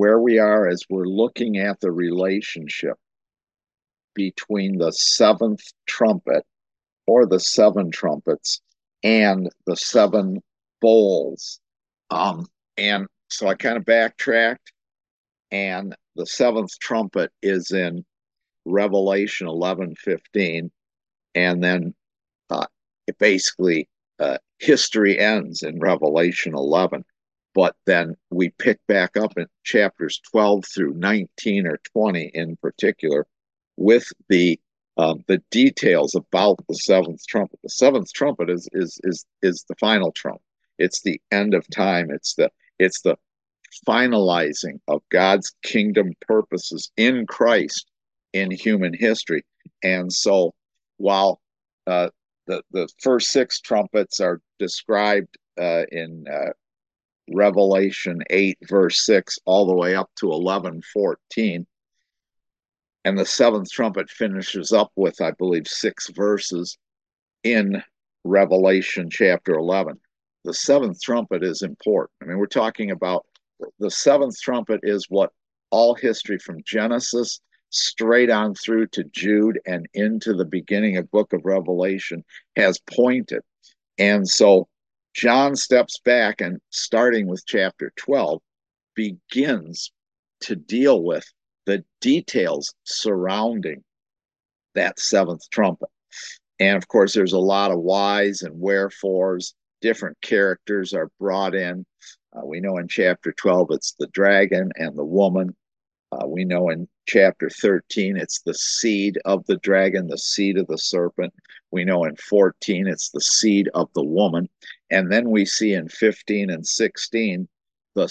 where we are as we're looking at the relationship between the seventh trumpet or the seven trumpets and the seven bowls. And so I kind of backtracked, and the seventh trumpet is in Revelation 11:15, and then it basically history ends in Revelation 11. But then we pick back up in chapters 12 through 19 or 20 in particular with the details about the seventh trumpet. The seventh trumpet is the final trump. It's the end of time. It's the finalizing of God's kingdom purposes in Christ in human history. And so while the first six trumpets are described in Revelation 8, verse 6, all the way up to 11:14. And the seventh trumpet finishes up with, I believe, 6 verses in Revelation chapter 11. The seventh trumpet is important. I mean, we're talking about the seventh trumpet is what all history from Genesis straight on through to Jude and into the beginning of book of Revelation has pointed. And so John steps back and starting with chapter 12 begins to deal with the details surrounding that seventh trumpet. And of course, there's a lot of whys and wherefores. Different characters are brought in. We know in chapter 12 it's the dragon and the woman. We know in chapter 13 it's the seed of the dragon, the seed of the serpent. We know in 14 it's the seed of the woman. And then we see in 15 and 16 the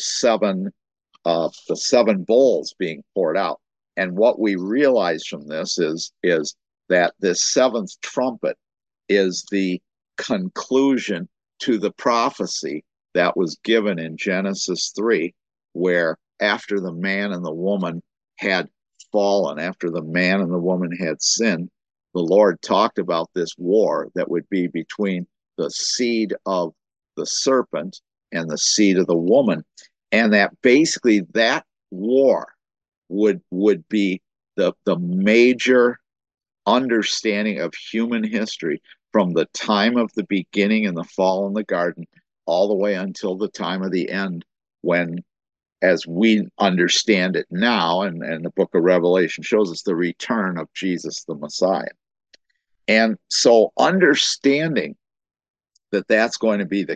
seven bowls being poured out. And what we realize from this is that this seventh trumpet is the conclusion to the prophecy that was given in Genesis 3, where after the man and the woman had fallen, after the man and the woman had sinned, the Lord talked about this war that would be between the seed of the serpent and the seed of the woman. And that basically that war would be the major understanding of human history from the time of the beginning in the fall in the garden all the way until the time of the end, when, as we understand it now, and the book of Revelation shows us the return of Jesus the Messiah. And so understanding that that's going to be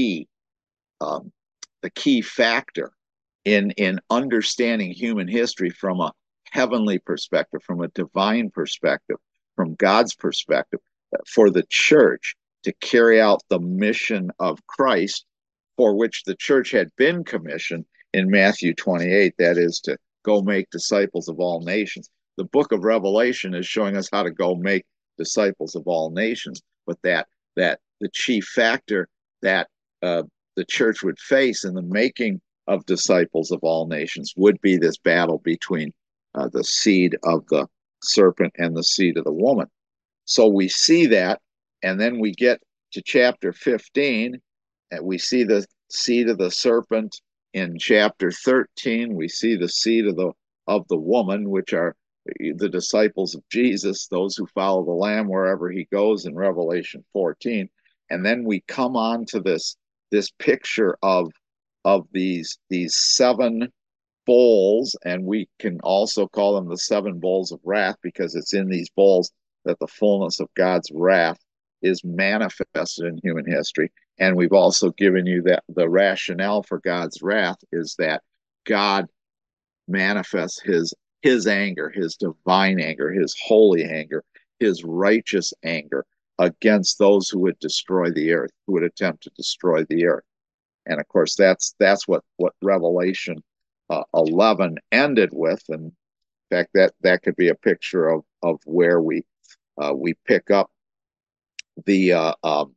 the key factor in understanding human history from a heavenly perspective, from a divine perspective, from God's perspective, for the church to carry out the mission of Christ for which the church had been commissioned in Matthew 28, that is to go make disciples of all nations. The book of Revelation is showing us how to go make disciples of all nations, but that the chief factor that the church would face in the making of disciples of all nations would be this battle between the seed of the serpent and the seed of the woman. So we see that, and then we get to chapter 15, and we see the seed of the serpent. In chapter 13, we see the seed of the woman, which are the disciples of Jesus, those who follow the Lamb wherever he goes in Revelation 14. And then we come on to this picture of these seven bowls, and we can also call them the seven bowls of wrath, because it's in these bowls that the fullness of God's wrath is manifested in human history. And we've also given you that the rationale for God's wrath is that God manifests his anger, his divine anger, his holy anger, his righteous anger against those who would destroy the earth, who would attempt to destroy the earth. And of course, that's what Revelation 11 ended with. And in fact, that could be a picture of where we pick up the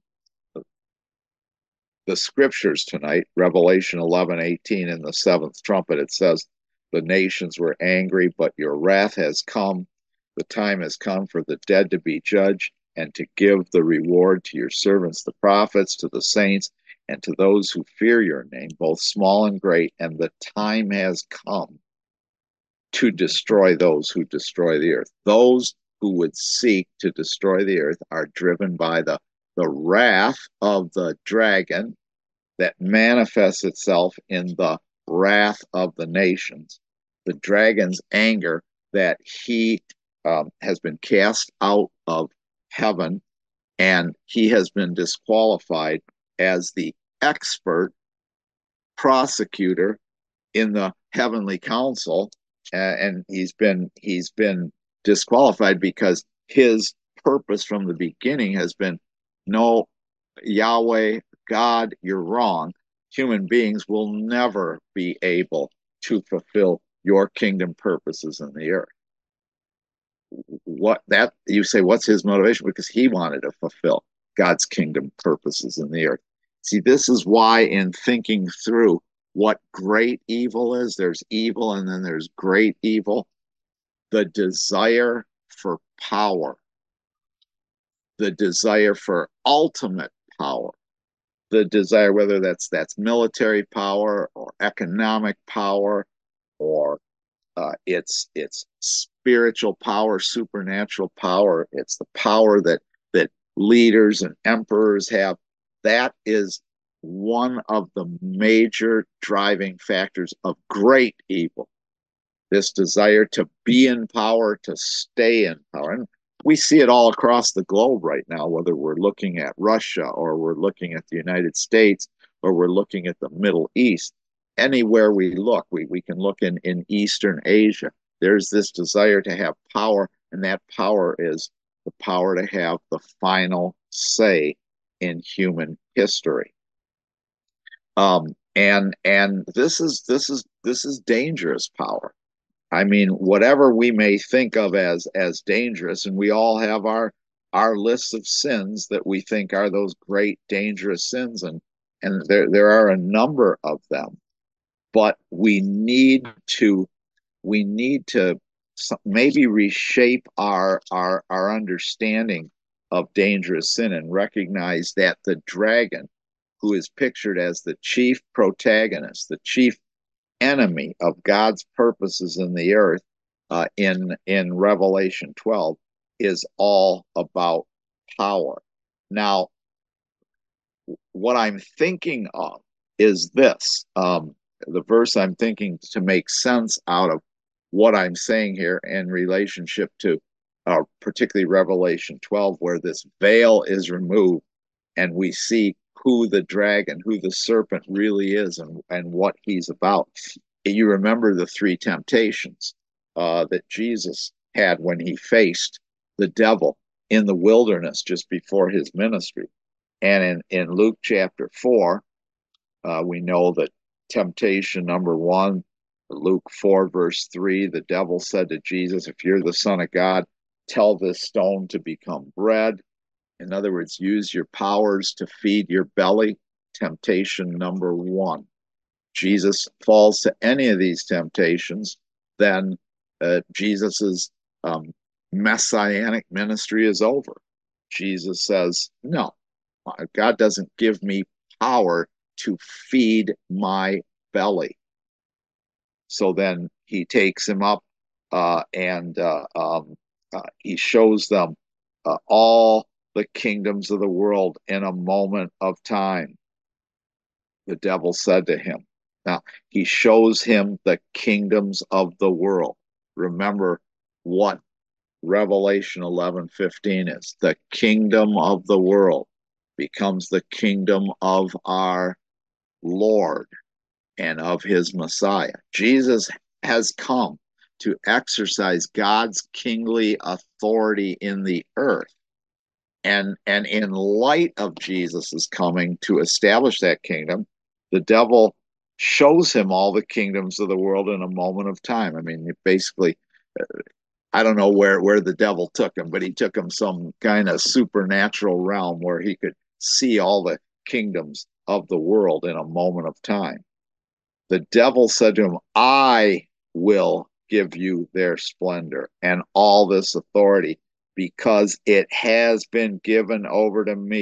scriptures tonight. Revelation 11:18, in the seventh trumpet, it says, "The nations were angry, but your wrath has come. The time has come for the dead to be judged, and to give the reward to your servants, the prophets, to the saints, and to those who fear your name, both small and great, and the time has come to destroy those who destroy the earth. Those who would seek to destroy the earth are driven by the wrath of the dragon that manifests itself in the wrath of the nations. The dragon's anger that he has been cast out of heaven, and he has been disqualified as the expert prosecutor in the heavenly council, and he's been disqualified because his purpose from the beginning has been, no, Yahweh God, you're wrong. Human beings will never be able to fulfill your kingdom purposes in the earth. What that you say, what's his motivation? Because he wanted to fulfill God's kingdom purposes in the earth. See, this is why, in thinking through what great evil is, there's evil and then there's great evil. The desire for power, the desire for ultimate power, the desire, whether that's military power or economic power, or it's spiritual power, supernatural power. It's the power that leaders and emperors have. That is one of the major driving factors of great evil. This desire to be in power, to stay in power. And we see it all across the globe right now, whether we're looking at Russia or we're looking at the United States or we're looking at the Middle East. Anywhere we look, we can look in Eastern Asia. There's this desire to have power, and that power is the power to have the final say in human history. And this is dangerous power. I mean, whatever we may think of as dangerous, and we all have our lists of sins that we think are those great dangerous sins, and there are a number of them. But we need to maybe reshape our understanding of dangerous sin and recognize that the dragon, who is pictured as the chief protagonist, the chief enemy of God's purposes in the earth, in Revelation 12, is all about power. Now, what I'm thinking of is this: the verse I'm thinking to make sense out of what I'm saying here in relationship to, particularly Revelation 12, where this veil is removed and we see who the dragon, who the serpent really is, and what he's about. You remember the three temptations that Jesus had when he faced the devil in the wilderness just before his ministry. And in Luke chapter 4, we know that temptation number one, Luke 4, verse 3, the devil said to Jesus, if you're the Son of God, tell this stone to become bread. In other words, use your powers to feed your belly. Temptation number one. Jesus falls to any of these temptations, then Jesus's messianic ministry is over. Jesus says, no, God doesn't give me power to feed my belly. So then he takes him up and he shows them all the kingdoms of the world in a moment of time. The devil said to him. Now, he shows him the kingdoms of the world. Remember what Revelation 11:15 is. The kingdom of the world becomes the kingdom of our Lord and of his Messiah. Jesus has come to exercise God's kingly authority in the earth. And in light of Jesus's coming to establish that kingdom, the devil shows him all the kingdoms of the world in a moment of time. I mean, basically, I don't know where the devil took him, but he took him some kind of supernatural realm where he could see all the kingdoms of the world in a moment of time. The devil said to him, I will give you their splendor and all this authority, because it has been given over to me,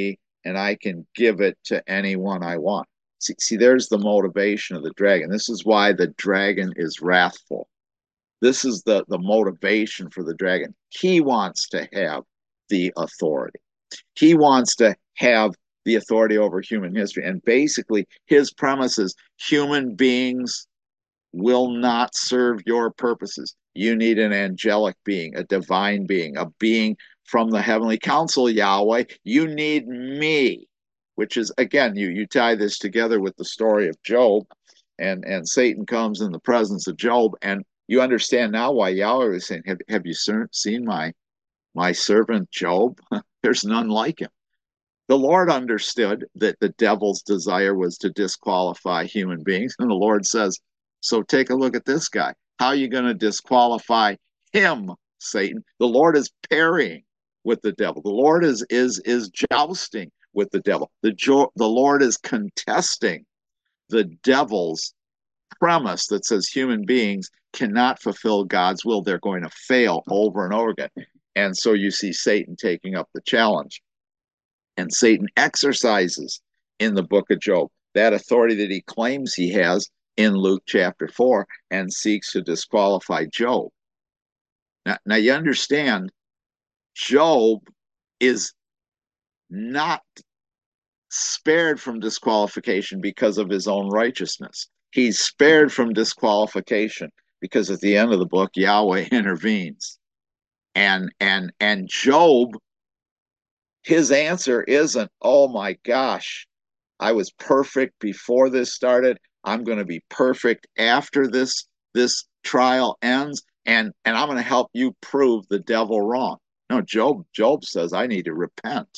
and I can give it to anyone I want. See, there's the motivation of the dragon. This is why the dragon is wrathful. This is the motivation for the dragon. He wants to have the authority. He wants to have the authority over human history. And basically, his premise is human beings will not serve your purposes. You need an angelic being, a divine being, a being from the heavenly council, Yahweh. You need me, which is, again, you tie this together with the story of Job, and Satan comes in the presence of Job, and you understand now why Yahweh was saying, have you seen my servant Job? There's none like him. The Lord understood that the devil's desire was to disqualify human beings. And the Lord says, so take a look at this guy. How are you going to disqualify him, Satan? The Lord is parrying with the devil. The Lord is jousting with the devil. The Lord is contesting the devil's premise that says human beings cannot fulfill God's will. They're going to fail over and over again. And so you see Satan taking up the challenge. And Satan exercises in the book of Job that authority that he claims he has in Luke chapter 4 and seeks to disqualify Job. Now you understand, Job is not spared from disqualification because of his own righteousness. He's spared from disqualification because at the end of the book, Yahweh intervenes. And Job, his answer isn't, oh my gosh, I was perfect before this started. I'm going to be perfect after this trial ends, and I'm going to help you prove the devil wrong. No, Job says, I need to repent.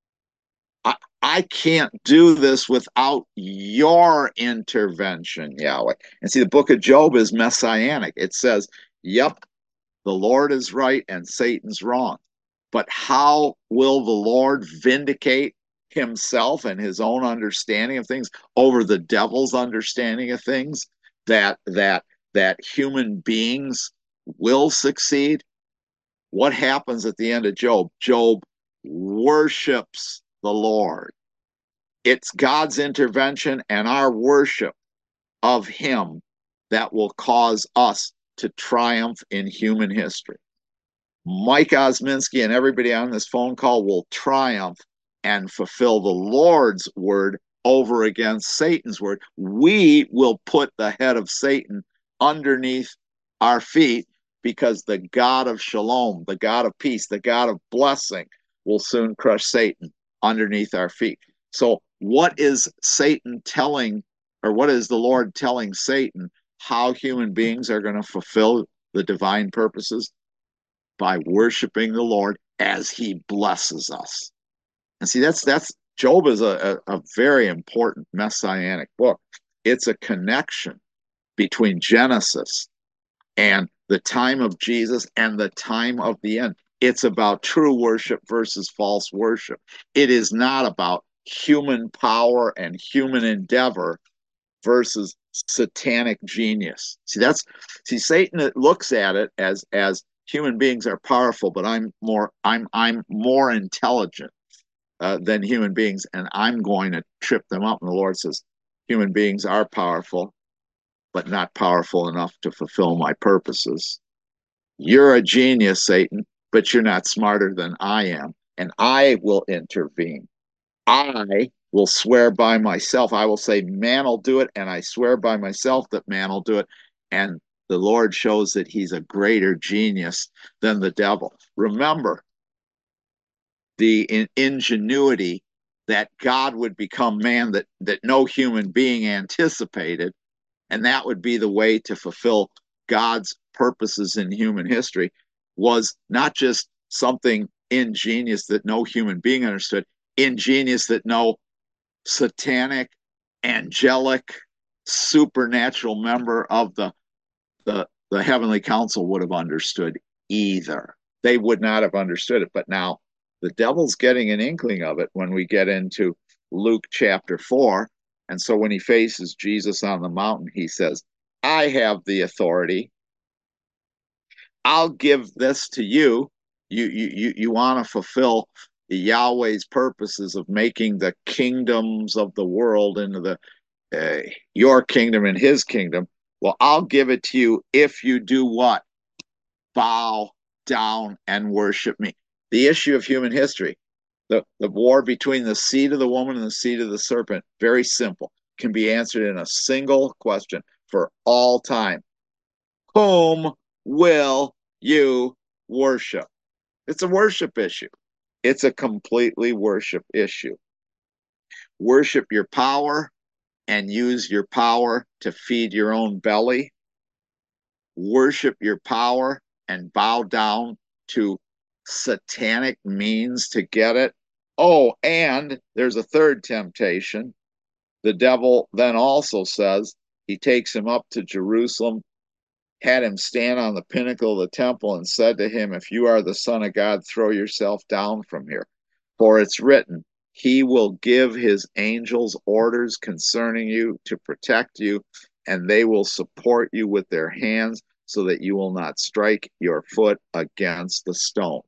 I can't do this without your intervention, Yahweh. And see, the book of Job is messianic. It says, yep, the Lord is right and Satan's wrong. But how will the Lord vindicate himself and his own understanding of things over the devil's understanding of things, that human beings will succeed? What happens at the end of Job? Job worships the Lord. It's God's intervention and our worship of him that will cause us to triumph in human history. Mike Osminski and everybody on this phone call will triumph and fulfill the Lord's word over against Satan's word. We will put the head of Satan underneath our feet because the God of Shalom, the God of peace, the God of blessing will soon crush Satan underneath our feet. So what is Satan telling, or what is the Lord telling Satan how human beings are going to fulfill the divine purposes? By worshiping the Lord as he blesses us. And see, that's Job is a very important messianic book. It's a connection between Genesis and the time of Jesus and the time of the end. It's about true worship versus false worship. It is not about human power and human endeavor versus satanic genius. See, Satan looks at it as human beings are powerful, but I'm more intelligent than human beings, and I'm going to trip them up. And the Lord says, human beings are powerful, but not powerful enough to fulfill my purposes. You're a genius, Satan, but you're not smarter than I am, and I will intervene. I will swear by myself. I will say, man will do it, and I swear by myself that man will do it. And the Lord shows that he's a greater genius than the devil. Remember the ingenuity that God would become man that no human being anticipated, and that would be the way to fulfill God's purposes in human history, was not just something ingenious that no human being understood, ingenious that no satanic, angelic, supernatural member of the heavenly council would have understood either. They would not have understood it. But now the devil's getting an inkling of it when we get into Luke chapter 4. And so when he faces Jesus on the mountain, he says, I have the authority. I'll give this to you. You want to fulfill Yahweh's purposes of making the kingdoms of the world into the your kingdom and his kingdom. Well, I'll give it to you if you do what? Bow down and worship me. The issue of human history, the war between the seed of the woman and the seed of the serpent, very simple, can be answered in a single question for all time. Whom will you worship? It's a worship issue. It's a completely worship issue. Worship your power and use your power to feed your own belly. Worship your power and bow down to satanic means to get it. Oh, and there's a third temptation. The devil then also says he takes him up to Jerusalem, had him stand on the pinnacle of the temple, and said to him, if you are the Son of God, throw yourself down from here. For it's written, he will give his angels orders concerning you to protect you, and they will support you with their hands so that you will not strike your foot against the stone.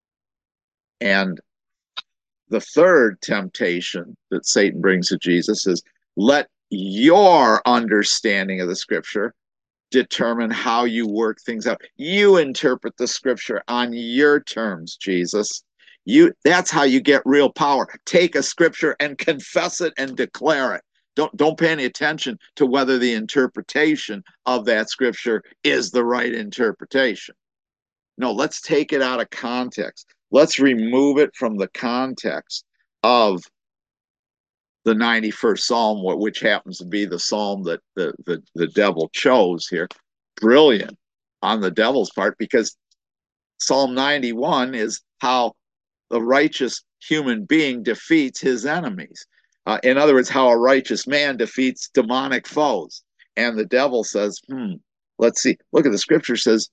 And the third temptation that Satan brings to Jesus is let your understanding of the scripture determine how you work things out. You interpret the scripture on your terms, Jesus. That's how you get real power. Take a scripture and confess it and declare it. Don't pay any attention to whether the interpretation of that scripture is the right interpretation. No, let's take it out of context. Let's remove it from the context of the 91st Psalm, which happens to be the psalm that the devil chose here. Brilliant on the devil's part, because Psalm 91 is how the righteous human being defeats his enemies. In other words, how a righteous man defeats demonic foes. And the devil says, let's see. Look at the scripture says,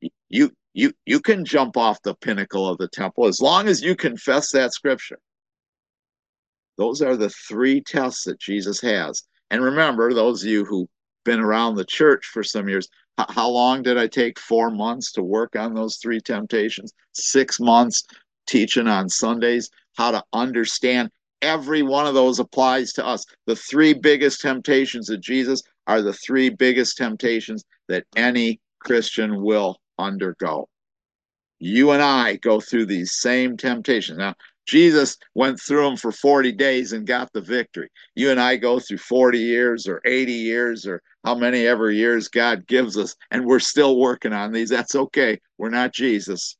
you can jump off the pinnacle of the temple as long as you confess that scripture. Those are the three tests that Jesus has. And remember, those of you who've been around the church for some years, how long did I take? 4 months to work on those three temptations? 6 months teaching on Sundays how to understand every one of those applies to us. The three biggest temptations of Jesus are the three biggest temptations that any Christian will undergo. You and I go through these same temptations. Now, Jesus went through them for 40 days and got the victory. You and I go through 40 years or 80 years or how many ever years God gives us, and we're still working on these. That's okay. We're not Jesus.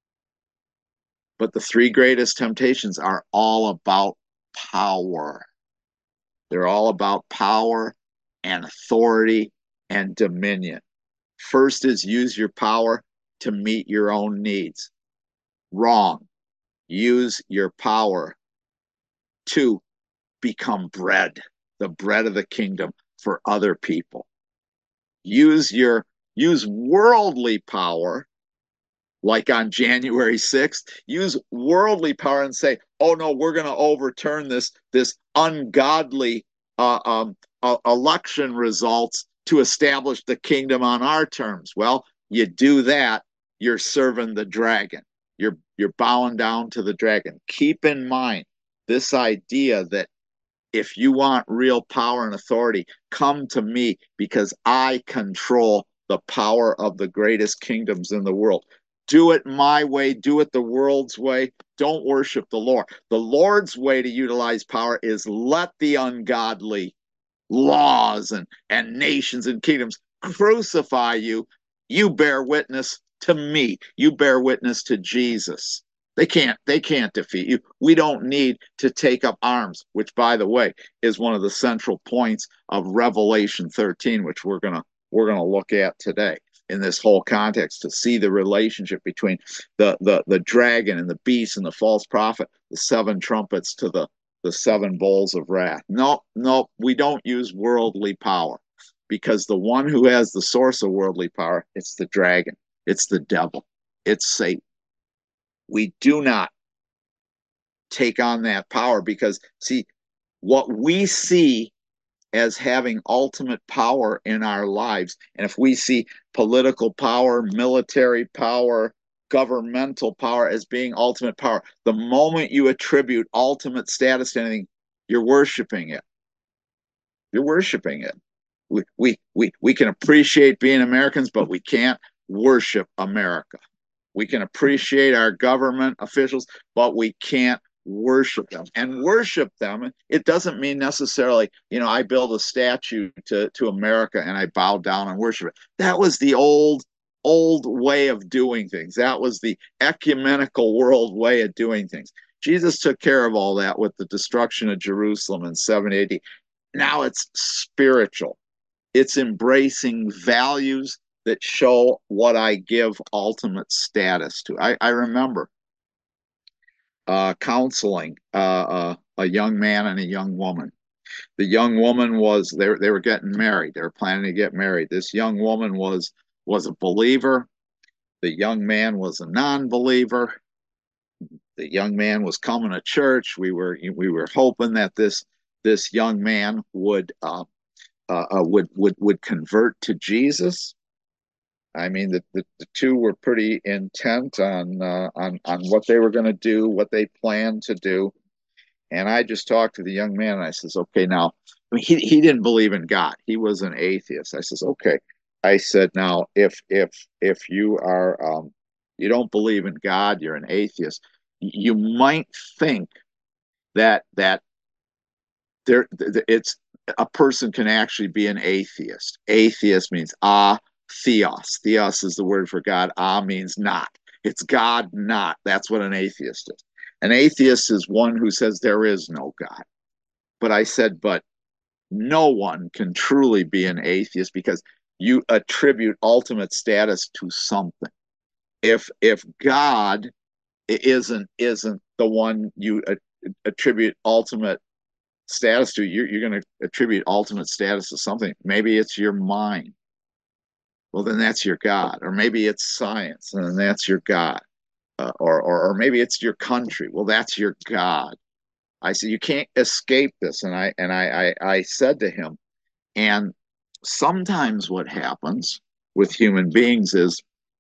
But the three greatest temptations are all about power. They're all about power and authority and dominion. First is use your power to meet your own needs. Wrong. Use your power to become bread, the bread of the kingdom for other people. Use worldly power, like on January 6th. Use worldly power and say, oh no, we're going to overturn this ungodly election results to establish the kingdom on our terms. Well, you do that, you're serving the dragon. You're bowing down to the dragon. Keep in mind this idea that if you want real power and authority, come to me because I control the power of the greatest kingdoms in the world. Do it my way, do it the world's way. Don't worship the Lord. The Lord's way to utilize power is let the ungodly laws and nations and kingdoms crucify you. You bear witness to me. You bear witness to Jesus. They can't defeat you. We don't need to take up arms, which, by the way, is one of the central points of Revelation 13, which we're gonna look at today in this whole context to see the relationship between the dragon and the beast and the false prophet, the seven trumpets to the seven bowls of wrath. No, we don't use worldly power, because the one who has the source of worldly power, it's the dragon, it's the devil, it's Satan. We do not take on that power because, see, what we see as having ultimate power in our lives, and if we see political power, military power, governmental power as being ultimate power. The moment you attribute ultimate status to anything, you're worshiping it. You're worshiping it. We can appreciate being Americans, but we can't worship America. We can appreciate our government officials, but we can't worship them. And worship them, it doesn't mean necessarily, I build a statue to America and I bow down and worship it. That was the old way of doing things. That was the ecumenical world way of doing things. Jesus took care of all that with the destruction of Jerusalem in 70 AD. Now it's spiritual. It's embracing values that show what I give ultimate status to. I remember counseling a young man and a young woman. The young woman was they were getting married. They were planning to get married. This young woman was a believer. The young man was a non-believer. The young man was coming to church. We were hoping that this young man would convert to Jesus. I mean, the two were pretty intent on what they were going to do, what they planned to do. And I just talked to the young man and I says, okay, now, I mean, he didn't believe in God. He was an atheist. I says, okay. I said, now, if you are, you don't believe in God, you're an atheist, you might think that it's a person can actually be an atheist. Atheist means theos. Theos is the word for God. Means not. It's God not. That's what an atheist is. An atheist is one who says there is no God. But I said, but no one can truly be an atheist because you attribute ultimate status to something. If God isn't the one you attribute ultimate status to, you're going to attribute ultimate status to something. Maybe it's your mind. Well, then that's your God. Or maybe it's science, and then that's your God. Or maybe it's your country. Well, that's your God. I said you can't escape this, and I said to him, and sometimes what happens with human beings is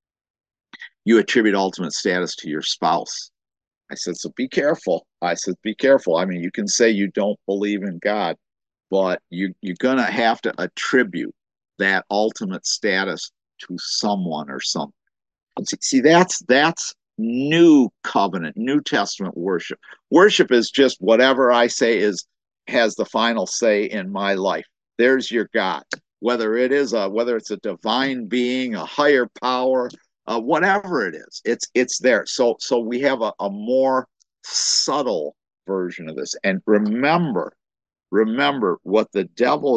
you attribute ultimate status to your spouse. I said, so be careful. I said, be careful. I mean, you can say you don't believe in God, but you're going to have to attribute that ultimate status to someone or something. See, that's new covenant, New Testament worship. Worship is just whatever I say has the final say in my life. There's your God. Whether it's a divine being, a higher power, whatever it is, it's there. So we have a more subtle version of this. And remember what the devil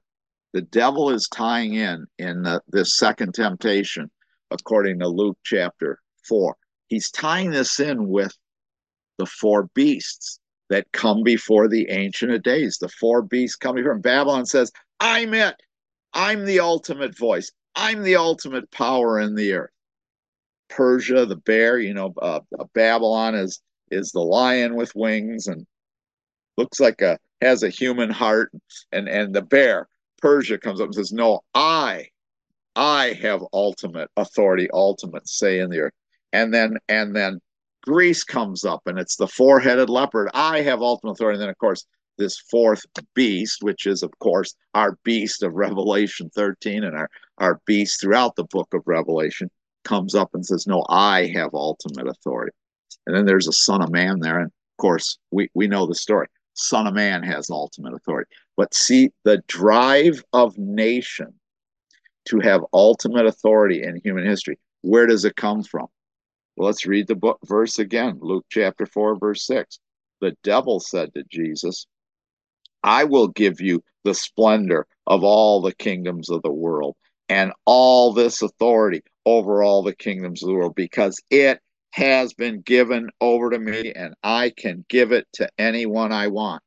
is tying in this second temptation, according to Luke chapter 4. He's tying this in with the four beasts that come before the Ancient of Days. The four beasts come before him. Babylon says, I'm it. I'm the ultimate voice. I'm the ultimate power in the earth. Persia, the bear, Babylon is the lion with wings and looks like has a human heart, and the bear, Persia, comes up and says, no, I have ultimate authority, ultimate say in the earth. And then Greece comes up and it's the four-headed leopard. I have ultimate authority. And then, of course, this fourth beast, which is, of course, our beast of Revelation 13 and our beast throughout the book of Revelation, comes up and says, no, I have ultimate authority. And then there's a son of man there. And, of course, we know the story. Son of man has ultimate authority. But see, the drive of nation to have ultimate authority in human history, where does it come from? Well, let's read the verse again. Luke chapter 4, verse 6. The devil said to Jesus, I will give you the splendor of all the kingdoms of the world and all this authority over all the kingdoms of the world, because it has been given over to me and I can give it to anyone I want.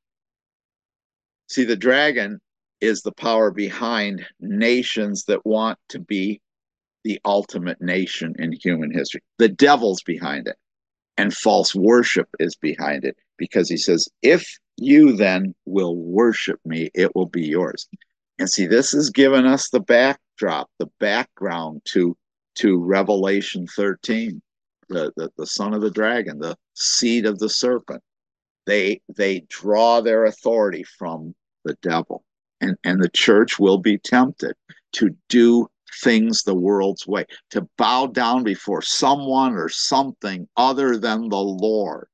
See, the dragon is the power behind nations that want to be the ultimate nation in human history. The devil's behind it, and false worship is behind it, because he says, if you then will worship me, it will be yours. And see, this has given us the backdrop, the background to Revelation 13. the son of the dragon, the seed of the serpent. They draw their authority from the devil. And the church will be tempted to do things the world's way, to bow down before someone or something other than the Lord.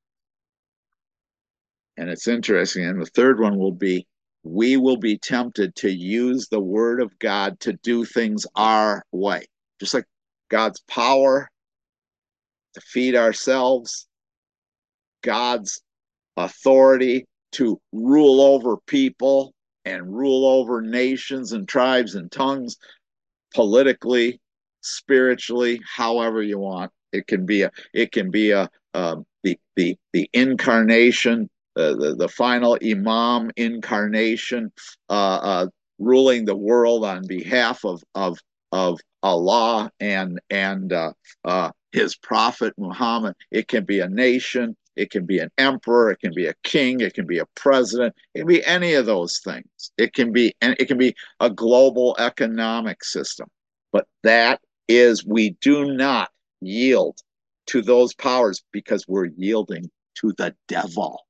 And it's interesting. And the third one will be, we will be tempted to use the word of God to do things our way. Just like God's power to feed ourselves, God's authority to rule over people and rule over nations and tribes and tongues, politically, spiritually, however you want. The incarnation, the final Imam incarnation, ruling the world on behalf of Allah and his prophet Muhammad. It can be a nation. It can be an emperor. It can be a king. It can be a president. It can be any of those things. It can be a global economic system. But that is, we do not yield to those powers because we're yielding to the devil.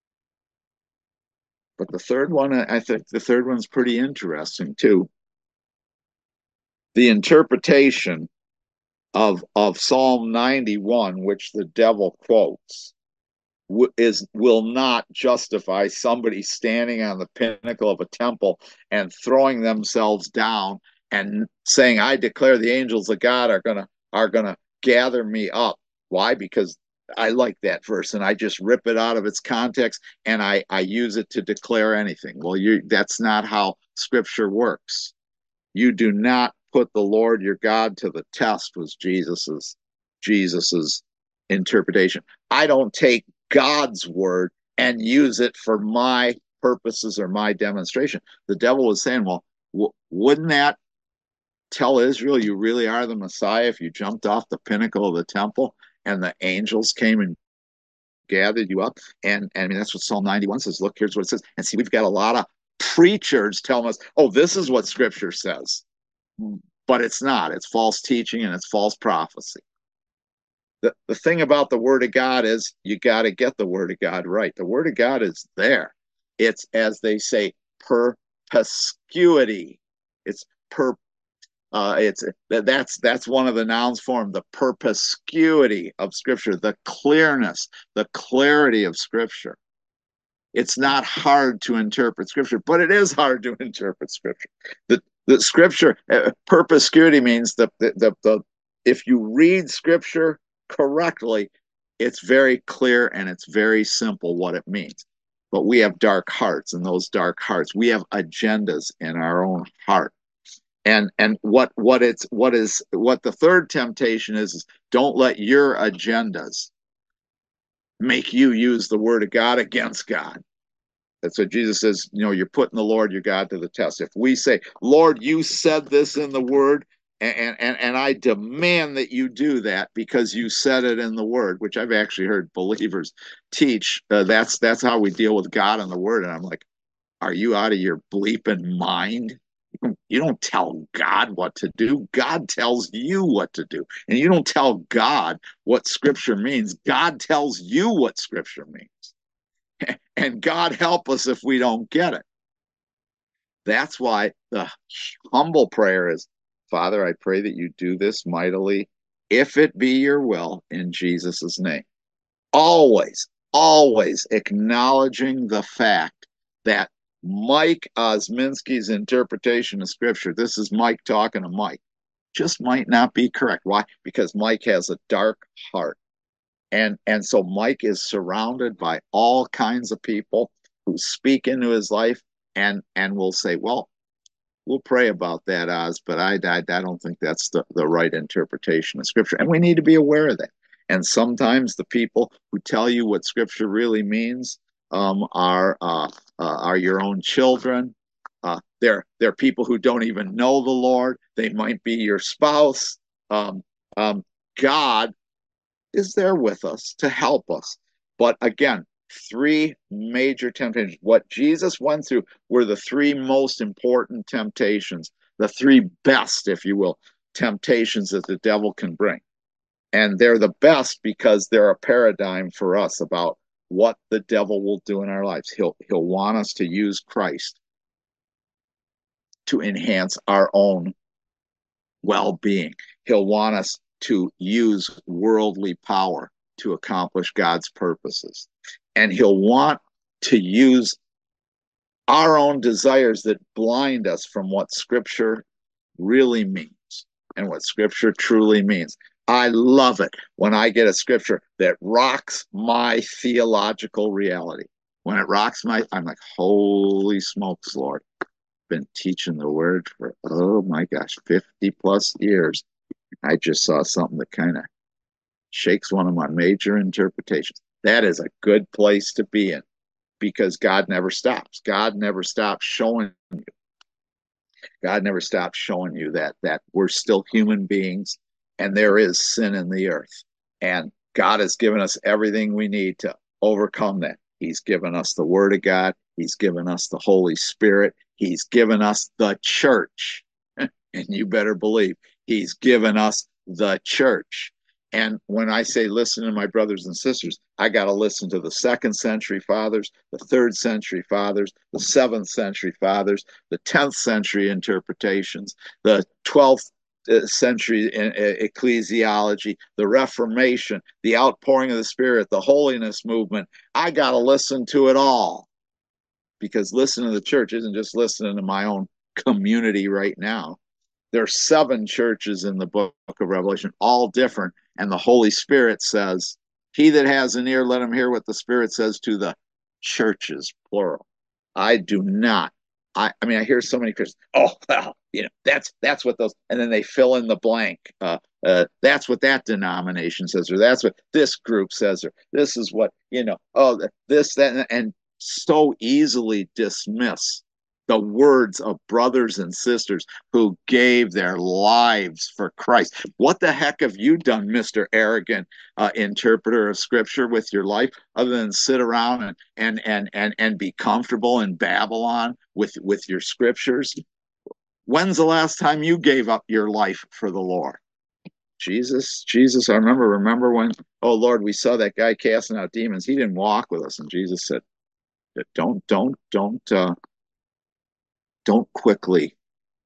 But the third one, I think the third one's pretty interesting too. The interpretation of Psalm 91, which the devil quotes, will not justify somebody standing on the pinnacle of a temple and throwing themselves down and saying, "I declare the angels of God are gonna gather me up." Why? Because I like that verse and I just rip it out of its context and I use it to declare anything. Well, that's not how Scripture works. You do not put the Lord your God to the test, was Jesus's interpretation. I don't take God's word and use it for my purposes or my demonstration. The devil was saying, well, wouldn't that tell Israel you really are the Messiah if you jumped off the pinnacle of the temple and the angels came and gathered you up? And I mean, that's what Psalm 91 says. Look, here's what it says. And see, we've got a lot of preachers telling us, oh, this is what Scripture says. But it's not. It's false teaching and it's false prophecy. The thing about the Word of God is you got to get the Word of God right. The Word of God is there. It's, as they say, perspicuity. It's that's one of the nouns form, the perspicuity of Scripture, the clearness, the clarity of Scripture. It's not hard to interpret Scripture, but it is hard to interpret Scripture. The Scripture, perspicuity means the if you read Scripture correctly, it's very clear and it's very simple what it means. But we have dark hearts, and those dark hearts, we have agendas in our own heart. And what the third temptation is don't let your agendas make you use the word of God against God. That's what Jesus says, you're putting the Lord your God to the test. If we say, Lord, you said this in the word, and I demand that you do that because you said it in the word, which I've actually heard believers teach. That's how we deal with God and the word. And I'm like, are you out of your bleeping mind? You don't tell God what to do. God tells you what to do. And you don't tell God what Scripture means. God tells you what Scripture means. And God help us if we don't get it. That's why the humble prayer is, Father, I pray that you do this mightily, if it be your will, in Jesus' name. Always, always acknowledging the fact that Mike Osminski's interpretation of Scripture, this is Mike talking to Mike, just might not be correct. Why? Because Mike has a dark heart. And so Mike is surrounded by all kinds of people who speak into his life and will say, well, we'll pray about that, Oz, but I don't think that's the right interpretation of Scripture. And we need to be aware of that. And sometimes the people who tell you what Scripture really means are your own children. They're people who don't even know the Lord. They might be your spouse. God is there with us to help us. But again, three major temptations. What Jesus went through were the three most important temptations, the three best, if you will, temptations that the devil can bring. And they're the best because they're a paradigm for us about what the devil will do in our lives. He'll want us to use Christ to enhance our own well-being. He'll want us to use worldly power to accomplish God's purposes. And he'll want to use our own desires that blind us from what Scripture really means and what Scripture truly means. I love it when I get a scripture that rocks my theological reality. When it rocks I'm like, holy smokes, Lord. I've been teaching the word for, oh my gosh, 50 plus years. I just saw something that kind of shakes one of my major interpretations. That is a good place to be in because God never stops. God never stops showing you. God never stops showing you that we're still human beings and there is sin in the earth. And God has given us everything we need to overcome that. He's given us the Word of God. He's given us the Holy Spirit. He's given us the church. And you better believe He's given us the church. And when I say listen to my brothers and sisters, I got to listen to the 2nd century fathers, the 3rd century fathers, the 7th century fathers, the 10th century interpretations, the 12th century ecclesiology, the Reformation, the outpouring of the Spirit, the holiness movement. I got to listen to it all because listening to the church isn't just listening to my own community right now. There's 7 churches in the book of Revelation, all different. And the Holy Spirit says, he that has an ear, let him hear what the Spirit says to the churches, plural. I do not. I mean, I hear so many Christians, oh, well, that's what those, and then they fill in the blank. That's what that denomination says, or that's what this group says, or this is what, this, that, and so easily dismiss the words of brothers and sisters who gave their lives for Christ. What the heck have you done, Mr. Arrogant interpreter of Scripture, with your life, other than sit around and be comfortable in Babylon with your scriptures? When's the last time you gave up your life for the Lord? Jesus, I remember when, oh Lord, we saw that guy casting out demons. He didn't walk with us, and Jesus said, don't quickly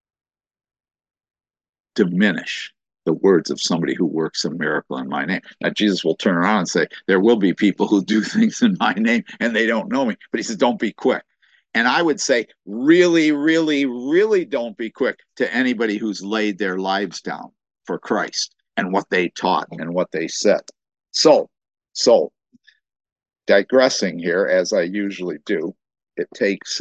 diminish the words of somebody who works a miracle in my name. Now, Jesus will turn around and say, there will be people who do things in my name and they don't know me. But he says, don't be quick. And I would say, really, really, really don't be quick to anybody who's laid their lives down for Christ and what they taught and what they said. So digressing here, as I usually do, it takes,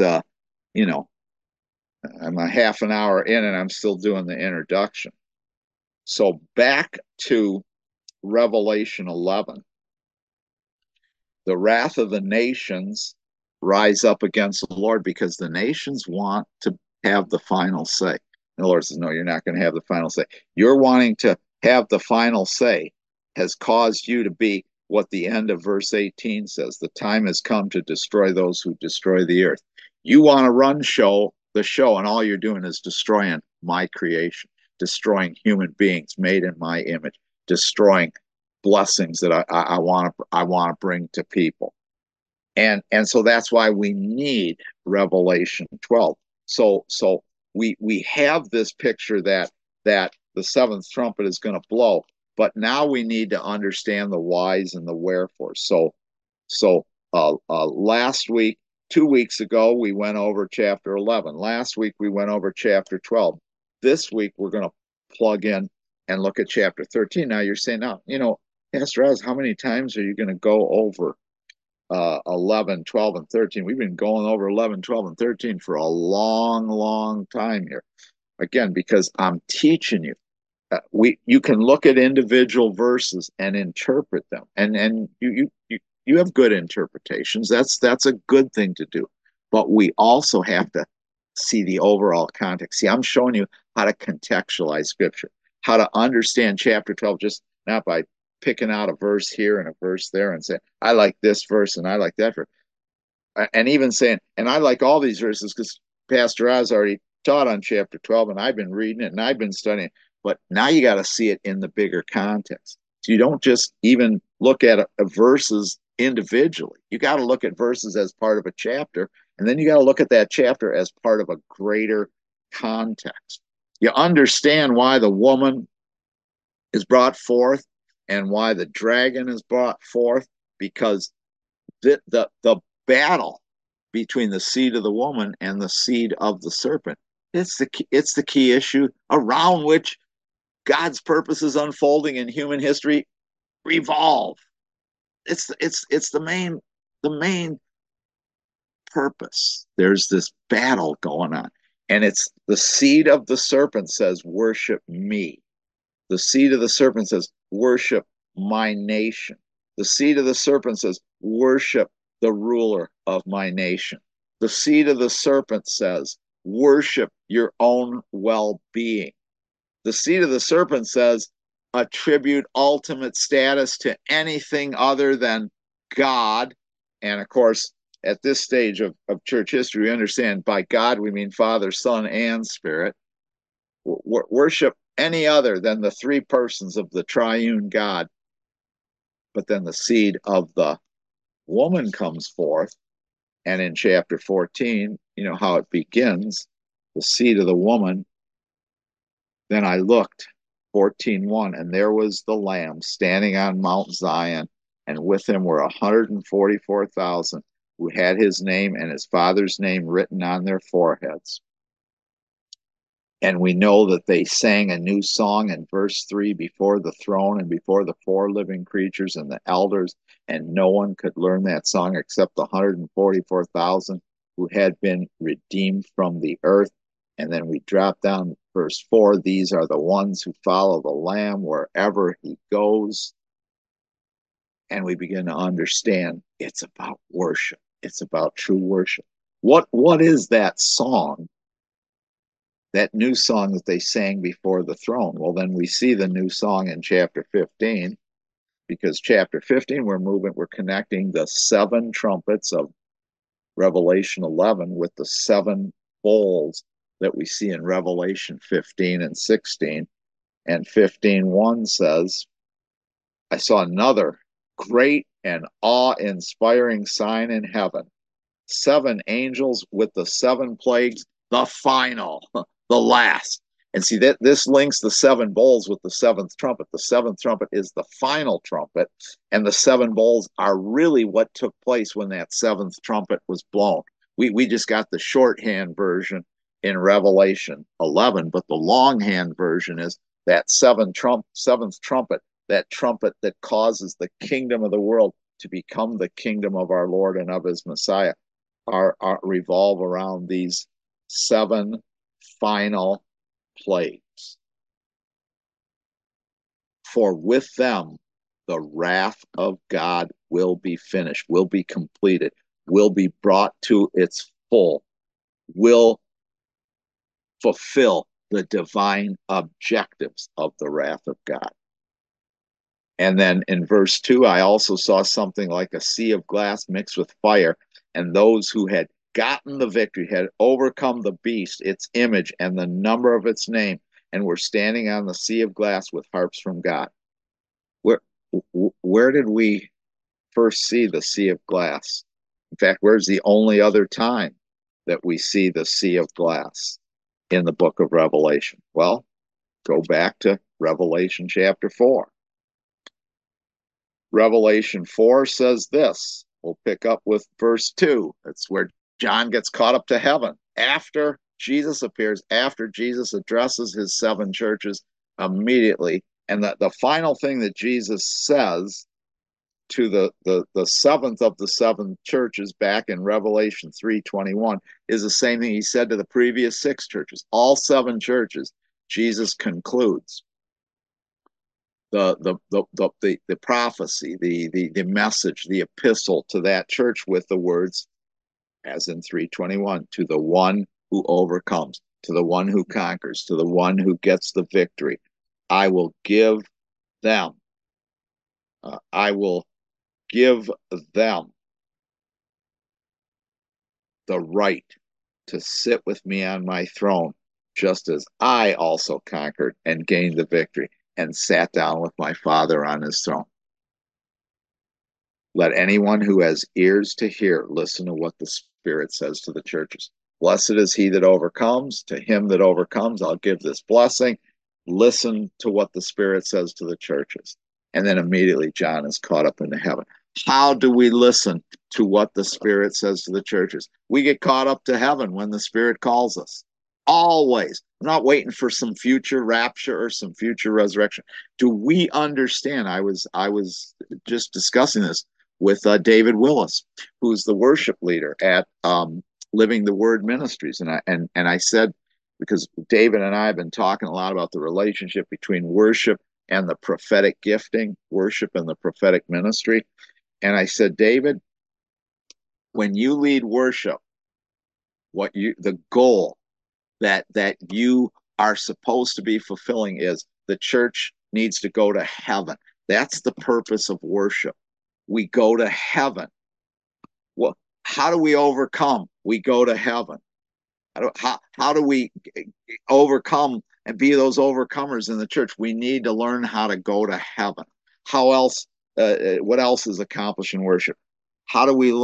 I'm a half an hour in and I'm still doing the introduction. So back to Revelation 11. The wrath of the nations rise up against the Lord because the nations want to have the final say. And the Lord says, no, you're not going to have the final say. You're wanting to have the final say has caused you to be what the end of verse 18 says. The time has come to destroy those who destroy the earth. You want to run the show, and all you're doing is destroying my creation, destroying human beings made in my image, destroying blessings that I want to bring to people. And so that's why we need Revelation 12. So we have this picture that the 7th trumpet is going to blow, but now we need to understand the whys and the wherefores. So last week, 2 weeks ago, we went over chapter 11. Last week, we went over chapter 12. This week, we're going to plug in and look at chapter 13. Now, you're saying, now, Pastor Oz, how many times are you going to go over 11, 12, and 13? We've been going over 11, 12, and 13 for a long, long time here. Again, because I'm teaching you. You can look at individual verses and interpret them, and you have good interpretations. That's a good thing to do, but we also have to see the overall context. See, I'm showing you how to contextualize Scripture, how to understand chapter 12, just not by picking out a verse here and a verse there and saying, I like this verse and I like that verse, and even saying, and I like all these verses because Pastor Oz already taught on chapter 12 and I've been reading it and I've been studying it. But now you got to see it in the bigger context. You don't just even look at verses individually. You got to look at verses as part of a chapter, and then you got to look at that chapter as part of a greater context. You understand why the woman is brought forth and why the dragon is brought forth, because the battle between the seed of the woman and the seed of the serpent, it's the key issue around which God's purposes unfolding in human history revolve. It's the main purpose. There's this battle going on, and it's the seed of the serpent says, "Worship me." The seed of the serpent says, "Worship my nation." The seed of the serpent says, "Worship the ruler of my nation." The seed of the serpent says, "Worship your own well-being." The seed of the serpent says, "Attribute ultimate status to anything other than God." And of course, at this stage of church history, we understand by God we mean Father, Son, and Spirit. Worship any other than the three persons of the triune God. But then the seed of the woman comes forth. And in chapter 14, you know how it begins, the seed of the woman. Then I looked, 14:1, and there was the Lamb standing on Mount Zion, and with him were 144,000 who had his name and his father's name written on their foreheads. And we know that they sang a new song in verse 3 before the throne and before the four living creatures and the elders, and no one could learn that song except the 144,000 who had been redeemed from the earth. And then we drop down verse 4. These are the ones who follow the Lamb wherever he goes. And we begin to understand it's about worship. It's about true worship. What is that song? That new song that they sang before the throne. Well, then we see the new song in chapter 15, because chapter 15, we're connecting the seven trumpets of Revelation 11 with the seven bowls that we see in Revelation 15 and 16. And 15:1 says, I saw another great and awe-inspiring sign in heaven. Seven angels with the seven plagues, the final, the last. And see that this links the seven bowls with the seventh trumpet. The seventh trumpet is the final trumpet, and the seven bowls are really what took place when that seventh trumpet was blown. We just got the shorthand version in Revelation 11, but the longhand version is that seventh trumpet, that trumpet that causes the kingdom of the world to become the kingdom of our Lord and of his Messiah. Are revolve around these seven final plagues. For with them the wrath of God will be finished, will be completed, will be brought to its full, will fulfill the divine objectives of the wrath of God. And then in verse 2, I also saw something like a sea of glass mixed with fire, and those who had gotten the victory had overcome the beast, its image, and the number of its name, and were standing on the sea of glass with harps from God. Where did we first see the sea of glass? In fact, where's the only other time that we see the sea of glass in the book of Revelation? Well, go back to Revelation chapter 4. Revelation 4 says this. We'll pick up with verse 2. It's where John gets caught up to heaven after Jesus appears, after Jesus addresses his seven churches immediately. And the final thing that Jesus says to the seventh of the seven churches back in Revelation 3:21 is the same thing he said to the previous six churches. All seven churches, Jesus concludes the prophecy, the message, the epistle to that church with the words, as in 3:21, to the one who overcomes, to the one who conquers, to the one who gets the victory. I will give them, I will give them the right to sit with me on my throne, just as I also conquered and gained the victory. and sat down with my Father on his throne. Let anyone who has ears to hear listen to what the Spirit says to the churches. Blessed is he that overcomes. To him that overcomes, I'll give this blessing. Listen to what the Spirit says to the churches. And then immediately John is caught up into heaven. How do we listen to what the Spirit says to the churches? We get caught up to heaven when the Spirit calls us. Always. I'm not waiting for some future rapture or some future resurrection. Do we understand? I was just discussing this with David Willis, who's the worship leader at Living the Word Ministries, and I said, because David and I have been talking a lot about the relationship between worship and the prophetic gifting, worship and the prophetic ministry, and I said, David, when you lead worship, the goal that you are supposed to be fulfilling is the church needs to go to heaven. That's the purpose of worship. We go to heaven. Well, how do we overcome? We go to heaven. How do we overcome and be those overcomers in the church? We need to learn how to go to heaven. How else? What else is accomplishing worship? How do we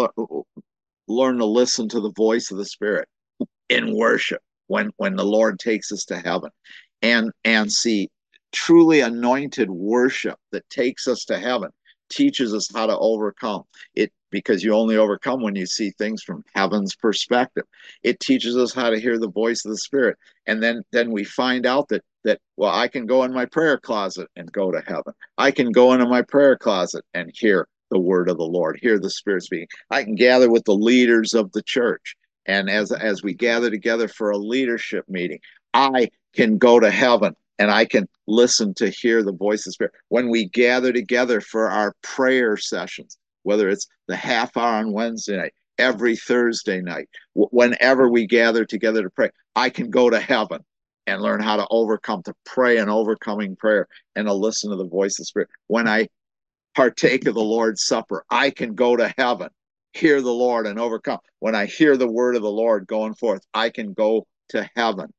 learn to listen to the voice of the Spirit in worship when the Lord takes us to heaven, and see truly anointed worship that takes us to heaven, teaches us how to overcome it, because you only overcome when you see things from heaven's perspective. It teaches us how to hear the voice of the Spirit, and then we find out that well, I can go in my prayer closet and go to heaven. I can go into my prayer closet and hear the word of the Lord, hear the Spirit speaking. I can gather with the leaders of the church, and as we gather together for a leadership meeting, I can go to heaven and I can listen to hear the voice of the Spirit. When we gather together for our prayer sessions, whether it's the half hour on Wednesday night, every Thursday night, whenever we gather together to pray, I can go to heaven and learn how to overcome, to pray an overcoming prayer and to listen to the voice of the Spirit. When I partake of the Lord's Supper, I can go to heaven, hear the Lord, and overcome. When I hear the word of the Lord going forth, I can go to heaven.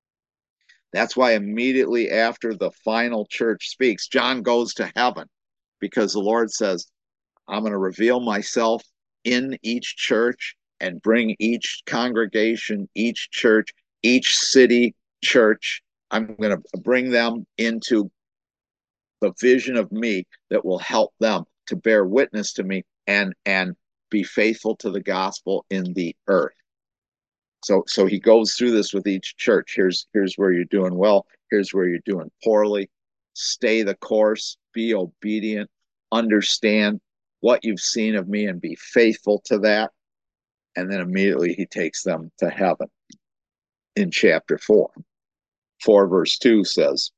That's why immediately after the final church speaks, John goes to heaven, because the Lord says, I'm going to reveal myself in each church and bring each congregation, each church, each city church. I'm going to bring them into the vision of me that will help them to bear witness to me and be faithful to the gospel in the earth. So he goes through this with each church. Here's where you're doing well. Here's where you're doing poorly. Stay the course. Be obedient. Understand what you've seen of me and be faithful to that. And then immediately he takes them to heaven in chapter 4. 4 verse 2 says,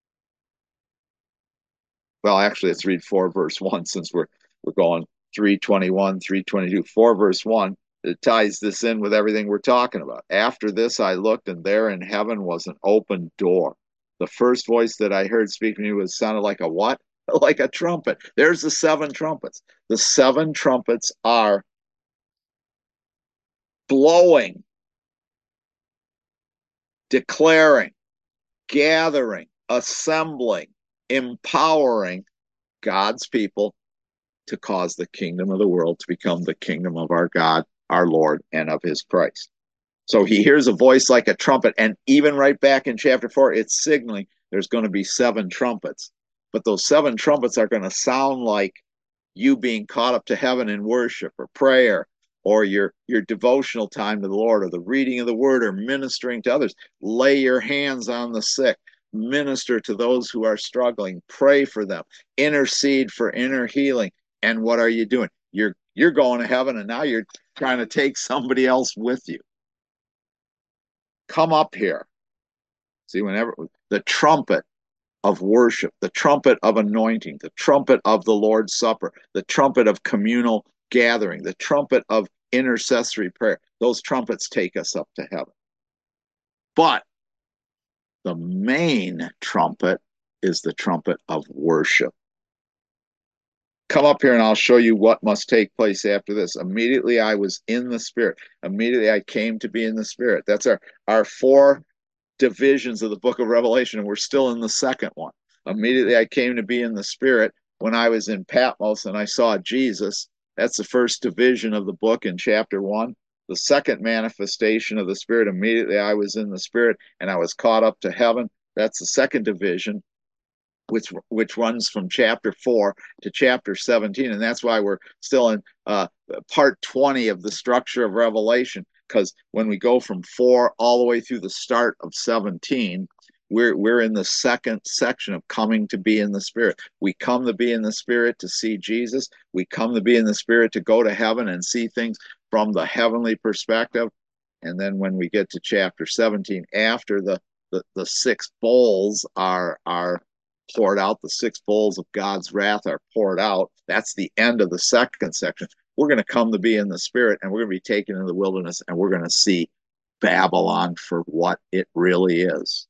well, actually, let's read 4 verse 1 since we're going 3:21, 3:22. 4 verse 1, it ties this in with everything we're talking about. After this, I looked, and there in heaven was an open door. The first voice that I heard speak to me sounded like a what? Like a trumpet. There's the 7 trumpets. The 7 trumpets are blowing, declaring, gathering, assembling, empowering God's people to cause the kingdom of the world to become the kingdom of our God, our Lord, and of his Christ. So he hears a voice like a trumpet, and even right back in chapter 4, it's signaling there's going to be 7 trumpets. But those 7 trumpets are going to sound like you being caught up to heaven in worship or prayer, or your devotional time to the Lord, or the reading of the word, or ministering to others. Lay your hands on the sick, minister to those who are struggling, pray for them, intercede for inner healing. And what are you doing? You're going to heaven, and now you're trying to take somebody else with you. Come up here. See, whenever the trumpet of worship, the trumpet of anointing, the trumpet of the Lord's Supper, the trumpet of communal gathering, the trumpet of intercessory prayer, those trumpets take us up to heaven. But the main trumpet is the trumpet of worship. Come up here and I'll show you what must take place after this. Immediately I was in the Spirit. Immediately I came to be in the Spirit. That's our 4 divisions of the book of Revelation, and we're still in the second one. Immediately I came to be in the Spirit when I was in Patmos and I saw Jesus. That's the first division of the book in chapter 1. The second manifestation of the Spirit, immediately I was in the Spirit and I was caught up to heaven. That's the second division, which runs from chapter 4 to chapter 17, and that's why we're still in part 20 of the structure of Revelation, because when we go from 4 all the way through the start of 17, we're in the second section of coming to be in the Spirit. We come to be in the Spirit to see Jesus. We come to be in the Spirit to go to heaven and see things from the heavenly perspective. And then when we get to chapter 17, after the six bowls are poured out, the six bowls of God's wrath are poured out. That's the end of the second section. We're going to come to be in the Spirit, and we're going to be taken into the wilderness, and we're going to see Babylon for what it really is.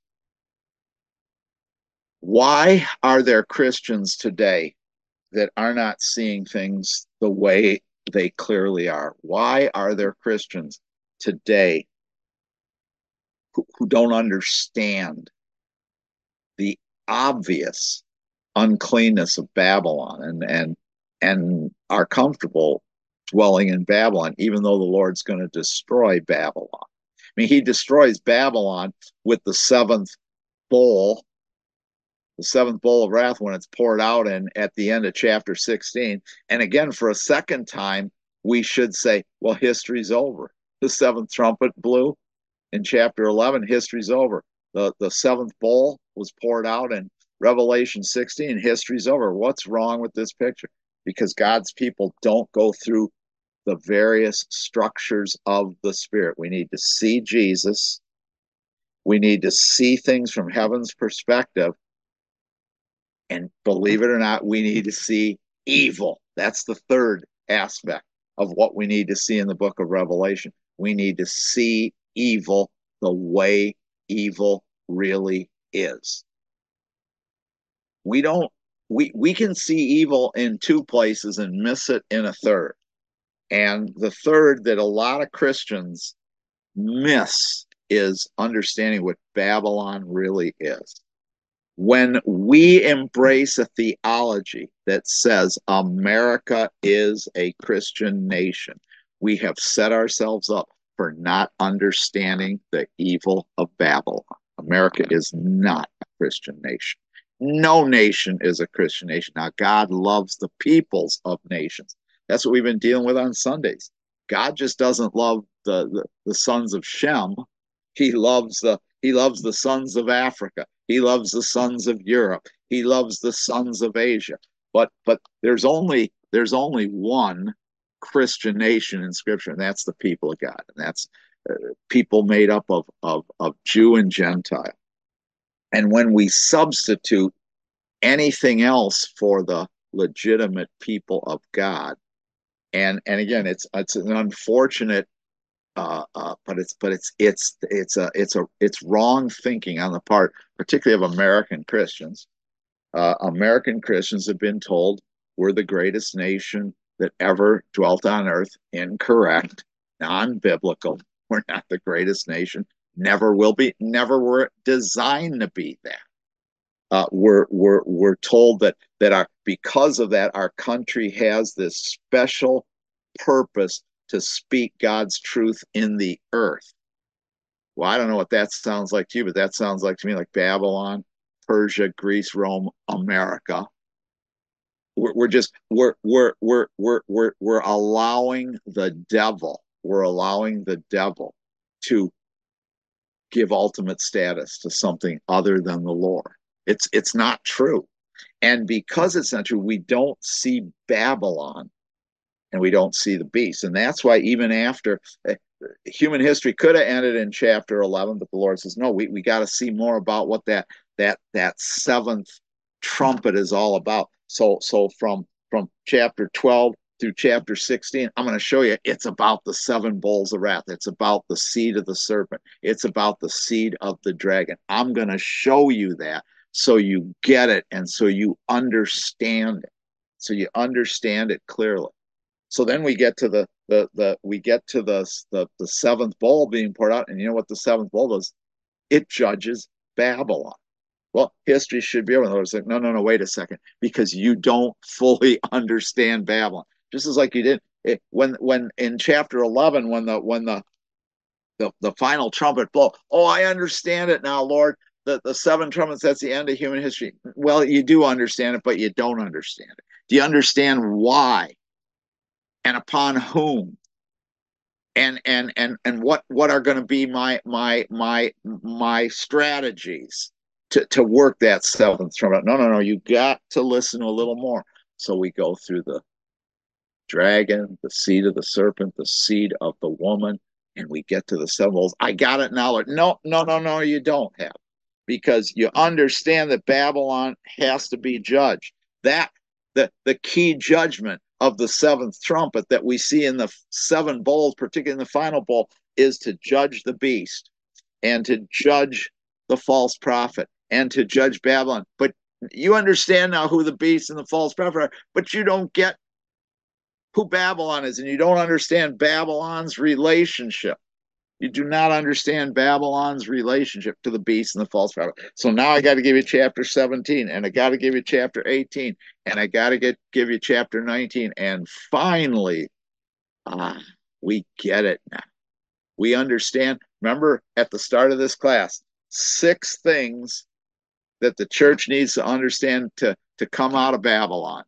Why are there Christians today that are not seeing things the way they clearly are? Why are there Christians today who don't understand the obvious uncleanness of Babylon and are comfortable dwelling in Babylon, even though the Lord's going to destroy Babylon? I mean, he destroys Babylon with bowl, the seventh bowl of wrath when it's poured out and at the end of chapter 16. And again, for a second time, we should say, well, history's over. The seventh trumpet blew in chapter 11, history's over. The seventh bowl was poured out in Revelation 16, history's over. What's wrong with this picture? Because God's people don't go through the various structures of the Spirit. We need to see Jesus. We need to see things from heaven's perspective. And believe it or not, we need to see evil. That's the third aspect of what we need to see in the book of Revelation. We need to see evil the way evil really is. We can see evil in two places and miss it in a third. And the third that a lot of Christians miss is understanding what Babylon really is. When we embrace a theology that says America is a Christian nation, we have set ourselves up for not understanding the evil of Babylon. America is not a Christian nation. No nation is a Christian nation. Now, God loves the peoples of nations. That's what we've been dealing with on Sundays. God just doesn't love the sons of Shem. He loves the sons of Africa. He loves the sons of Europe. He loves the sons of Asia. But there's only one Christian nation in Scripture, and that's the people of God, and that's people made up of Jew and Gentile. And when we substitute anything else for the legitimate people of God, and again, it's an unfortunate but it's wrong thinking on the part, particularly of American Christians. American Christians have been told we're the greatest nation that ever dwelt on earth. Incorrect, non-biblical. We're not the greatest nation. Never will be. Never were designed to be that. We're told that because of that, our country has this special purpose to speak God's truth in the earth. Well, I don't know what that sounds like to you, but that sounds like to me like Babylon, Persia, Greece, Rome, America. We're allowing the devil. We're allowing the devil to give ultimate status to something other than the Lord. It's not true. And because it's not true, we don't see Babylon and we don't see the beast. And that's why even after human history could have ended in chapter 11, but the Lord says, no, we got to see more about what that seventh trumpet is all about. So from chapter 12 through chapter 16, I'm going to show you it's about the seven bowls of wrath. It's about the seed of the serpent. It's about the seed of the dragon. I'm going to show you that so you get it and so you understand it. So you understand it clearly. So then we get to the seventh bowl being poured out, and you know what the seventh bowl does? It judges Babylon. well, history should be over. It's like, no, no, no, wait a second, because you don't fully understand Babylon. Just as like you did when in chapter 11, when the final trumpet blow. Oh, I understand it now, Lord. The seven trumpets, that's the end of human history. Well, you do understand it, but you don't understand it. Do you understand why and upon whom? And what are going to be my strategies to work that seventh trumpet? No, no, no. You got to listen a little more. So we go through the dragon, the seed of the serpent, the seed of the woman, and we get to the symbols. I got it now. No, no, no, no, you don't have. Because you understand that Babylon has to be judged. That the key judgment of the seventh trumpet that we see in the seven bowls, particularly in the final bowl, is to judge the beast and to judge the false prophet and to judge Babylon. But you understand now who the beast and the false prophet are, but you don't get who Babylon is, and you don't understand Babylon's relationship. You do not understand Babylon's relationship to the beast and the false prophet. So now I got to give you chapter 17, and I got to give you chapter 18, and I got to give you chapter 19. And finally, we get it now. We understand. Remember at the start of this class, 6 things that the church needs to understand to come out of Babylon.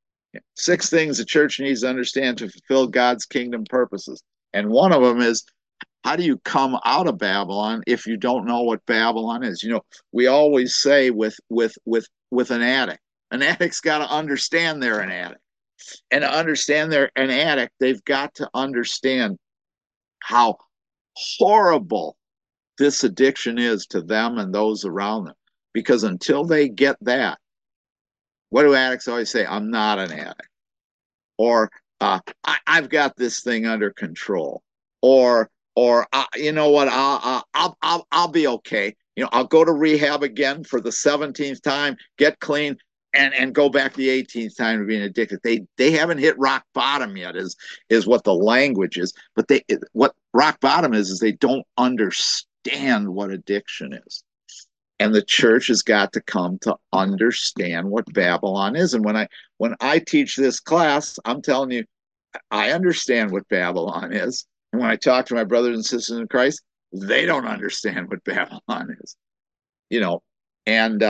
6 things the church needs to understand to fulfill God's kingdom purposes. And one of them is, how do you come out of Babylon if you don't know what Babylon is? You know, we always say with an addict's got to understand they're an addict. And to understand they're an addict, they've got to understand how horrible this addiction is to them and those around them. Because until they get that, what do addicts always say? I'm not an addict. Or I've got this thing under control. Or you know what? I'll be okay. You know, I'll go to rehab again for the 17th time, get clean, and go back the 18th time to being addicted. They haven't hit rock bottom yet, is what the language is. But what rock bottom is they don't understand what addiction is. And the church has got to come to understand what Babylon is. And when I teach this class, I'm telling you, I understand what Babylon is. And when I talk to my brothers and sisters in Christ, they don't understand what Babylon is. You know, and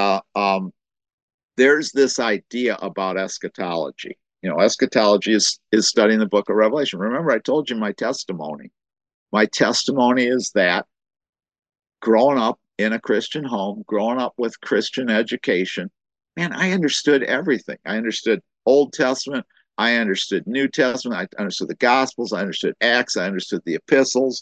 there's this idea about eschatology. You know, eschatology is studying the book of Revelation. Remember, I told you my testimony. My testimony is that growing up in a Christian home, growing up with Christian education, man, I understood everything. I understood Old Testament. I understood New Testament. I understood the Gospels. I understood Acts. I understood the epistles.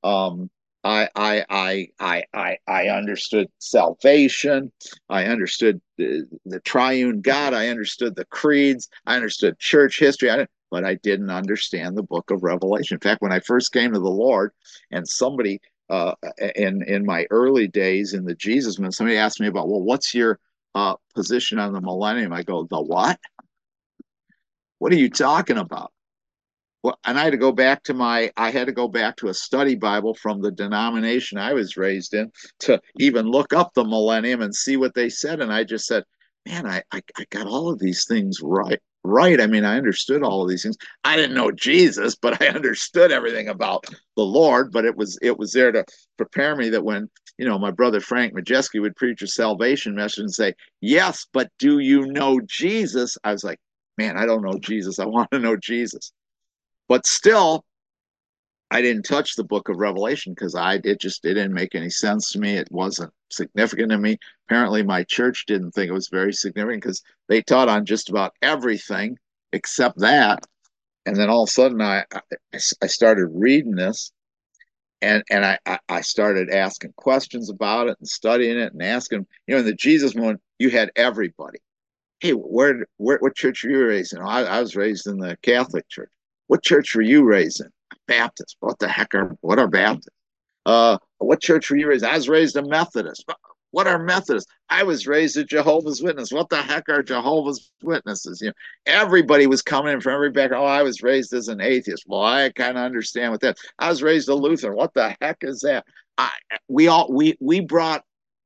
I understood salvation. I understood the triune God. I understood the creeds. I understood church history. But I didn't understand the book of Revelation. In fact, when I first came to the Lord, and somebody in my early days in the Jesus movement, somebody asked me about, well, what's your position on the millennium? I go, the what? What are you talking about? Well, and I had to go back to a study Bible from the denomination I was raised in to even look up the millennium and see what they said. And I just said, man, I got all of these things right. Right. I mean, I understood all of these things. I didn't know Jesus, but I understood everything about the Lord. But it was there to prepare me that when, you know, my brother Frank Majeski would preach a salvation message and say, yes, but do you know Jesus? I was like, man, I don't know Jesus. I want to know Jesus. But still, I didn't touch the book of Revelation because it didn't make any sense to me. It wasn't significant to me. Apparently, my church didn't think it was very significant because they taught on just about everything except that. And then all of a sudden, I started reading this, and I started asking questions about it and studying it and asking. You know, in the Jesus movement, you had everybody. Hey, what church were you raised in? I was raised in the Catholic Church. What church were you raised in? Baptist. What are Baptists? What church were you raised in? I was raised a Methodist. What are Methodists? I was raised a Jehovah's Witness. What the heck are Jehovah's Witnesses? You know, everybody was coming in from every background. Oh, I was raised as an atheist. Well, I kind of understand what that. I was raised a Lutheran. What the heck is that? We brought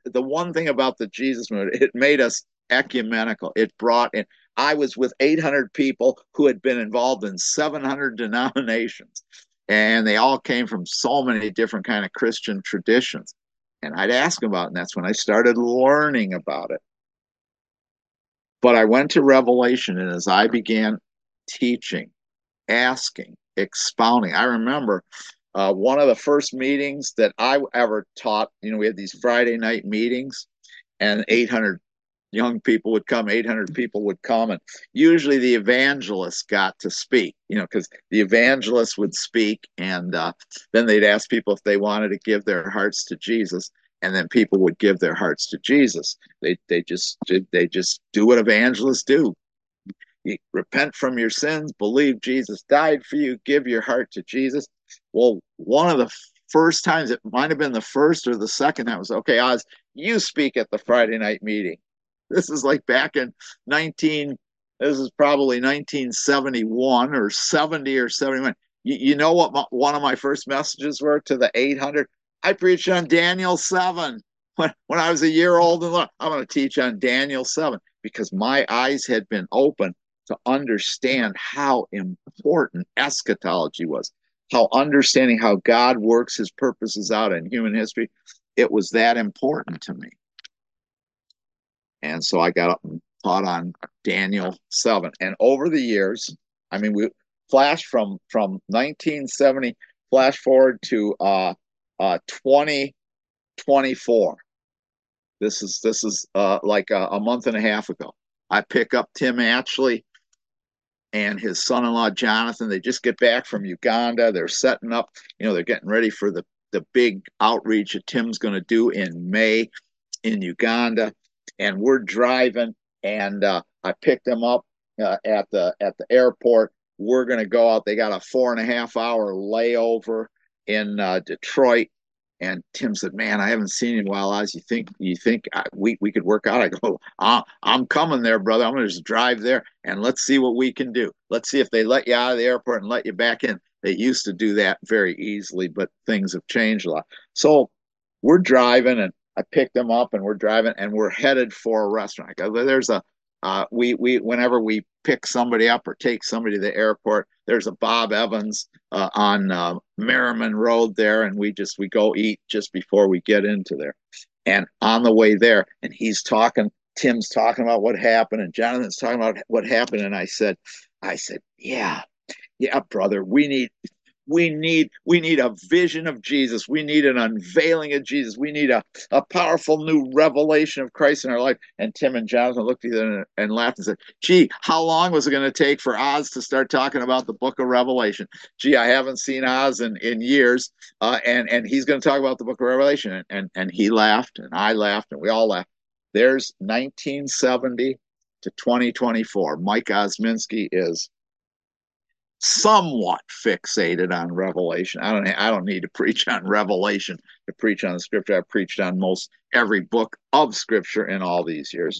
the one thing about the Jesus movement, it made us ecumenical. It brought in, I was with 800 people who had been involved in 700 denominations, and they all came from so many different kind of Christian traditions. And I'd ask them about it, and that's when I started learning about it. But I went to Revelation, and as I began teaching, asking, expounding, I remember one of the first meetings that I ever taught. We had these Friday night meetings, and 800 young people would come, 800 people would come, and usually the evangelists got to speak, because the evangelists would speak, and then they'd ask people if they wanted to give their hearts to Jesus, and then people would give their hearts to Jesus. They just do what evangelists do. You repent from your sins, believe Jesus died for you, give your heart to Jesus. Well, one of the first times, it might have been the first or the second, that was, okay, Oz, you speak at the Friday night meeting. This is like back in 19, this is probably 1971 or 70 or 71. You know what one of my first messages were to the 800? I preached on Daniel 7. When I was a year old, and I'm going to teach on Daniel 7 because my eyes had been open to understand how important eschatology was, how understanding how God works his purposes out in human history. It was that important to me. And so I got up and taught on Daniel 7. And over the years, we flash from 1970, flash forward to 2024. This is like a month and a half ago. I pick up Tim Atchley and his son-in-law Jonathan. They just get back from Uganda. They're setting up, they're getting ready for the big outreach that Tim's going to do in May in Uganda. And we're driving, and I picked them up at the airport. We're going to go out. They got a 4.5 hour layover in Detroit. And Tim said, "Man, I haven't seen you in a while. Oz, you think we could work out?" I go, "I'm coming there, brother. I'm going to just drive there, and let's see what we can do. Let's see if they let you out of the airport and let you back in. They used to do that very easily, but things have changed a lot." So we're driving, and I picked them up, and we're driving, and we're headed for a restaurant. I go, there's a we whenever we pick somebody up or take somebody to the airport, there's a Bob Evans on Merriman Road there, and we go eat just before we get into there. And on the way there, and Tim's talking about what happened, and Jonathan's talking about what happened, and I said, yeah, brother, we need a vision of Jesus. We need an unveiling of Jesus. We need a powerful new revelation of Christ in our life. And Tim and Jonathan looked at each other and laughed and said, "Gee, how long was it going to take for Oz to start talking about the book of Revelation? Gee, I haven't seen Oz in years, and he's going to talk about the book of Revelation." And he laughed, and I laughed, and we all laughed. There's 1970 to 2024. Mike Osminski is somewhat fixated on Revelation. I don't need to preach on Revelation to preach on the scripture. I've preached on most every book of scripture in all these years.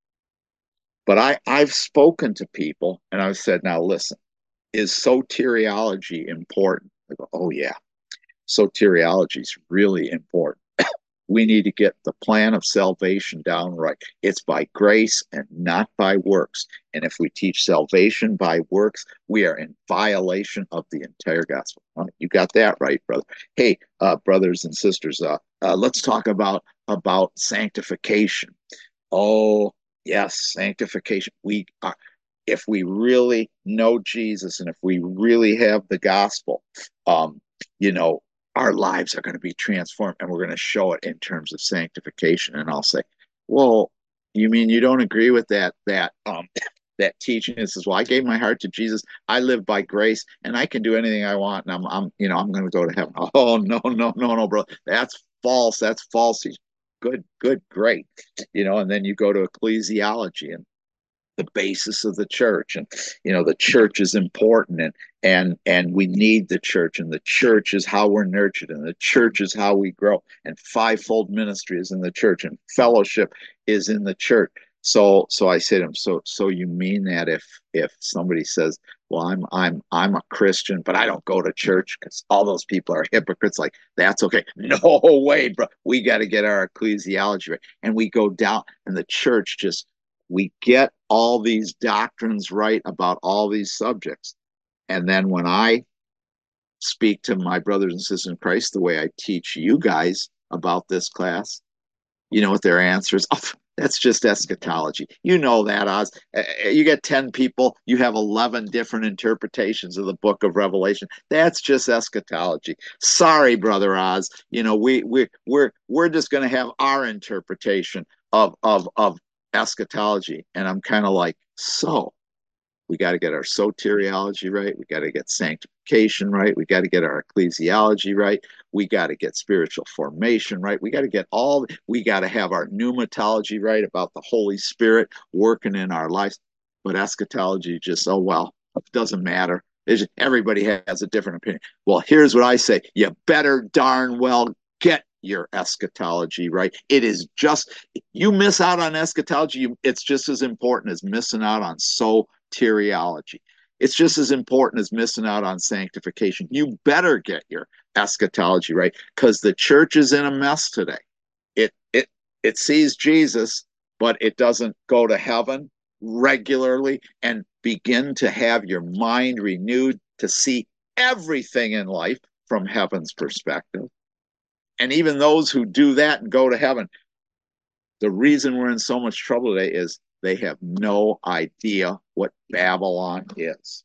But I've spoken to people, and I've said, now listen, is soteriology important? They go, oh yeah, soteriology is really important. We need to get the plan of salvation down right. It's by grace and not by works. And if we teach salvation by works, we are in violation of the entire gospel. You got that right, brother. Hey, brothers and sisters, let's talk about sanctification. Oh, yes, sanctification. If we really know Jesus, and if we really have the gospel, our lives are going to be transformed, and we're going to show it in terms of sanctification. And I'll say, well, you mean you don't agree with that teaching? It says, well, I gave my heart to Jesus. I live by grace, and I can do anything I want, and I'm going to go to heaven. Oh, no, bro. That's false. That's false. Good, great. And then you go to ecclesiology and the basis of the church, and the church is important, and we need the church, and the church is how we're nurtured, and the church is how we grow, and fivefold ministry is in the church, and fellowship is in the church. So I say to him, so you mean that if somebody says, well, I'm a Christian, but I don't go to church because all those people are hypocrites, like that's okay. No way, bro. We got to get our ecclesiology right. And we go down and the church just we get all these doctrines right about all these subjects. And then when I speak to my brothers and sisters in Christ the way I teach you guys about this class, you know what their answer is? Oh, that's just eschatology. You know that, Oz. You get 10 people, you have 11 different interpretations of the book of Revelation. That's just eschatology. Sorry, brother Oz. You know, we're just going to have our interpretation of eschatology. And I'm kind of like, so we got to get our soteriology right. We got to get sanctification right. We got to get our ecclesiology right. We got to get spiritual formation right. We got to get we got to have our pneumatology right about the Holy Spirit working in our lives. But eschatology just, oh, well, it doesn't matter. Everybody has a different opinion. Well, here's what I say you better darn well get your eschatology right. It is just, you miss out on eschatology, it's just as important as missing out on soteriology. It's just as important as missing out on sanctification. You better get your eschatology right because the church is in a mess today. It sees Jesus, but it doesn't go to heaven regularly and begin to have your mind renewed to see everything in life from heaven's perspective. And even those who do that and go to heaven, the reason we're in so much trouble today is they have no idea what Babylon is.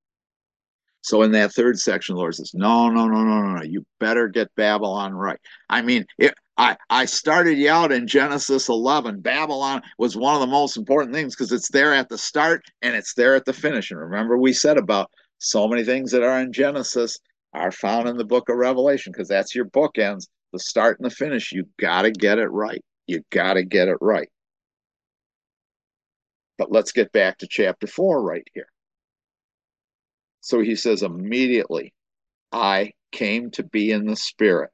So in that third section, the Lord says, no, no, no, no, no, no. You better get Babylon right. I mean, I started you out in Genesis 11. Babylon was one of the most important things because it's there at the start and it's there at the finish. And remember, we said about so many things that are in Genesis are found in the book of Revelation because that's your bookends, the start and the finish. You got to get it right. You got to get it right. But let's get back to chapter 4 right here. So he says, immediately I came to be in the spirit.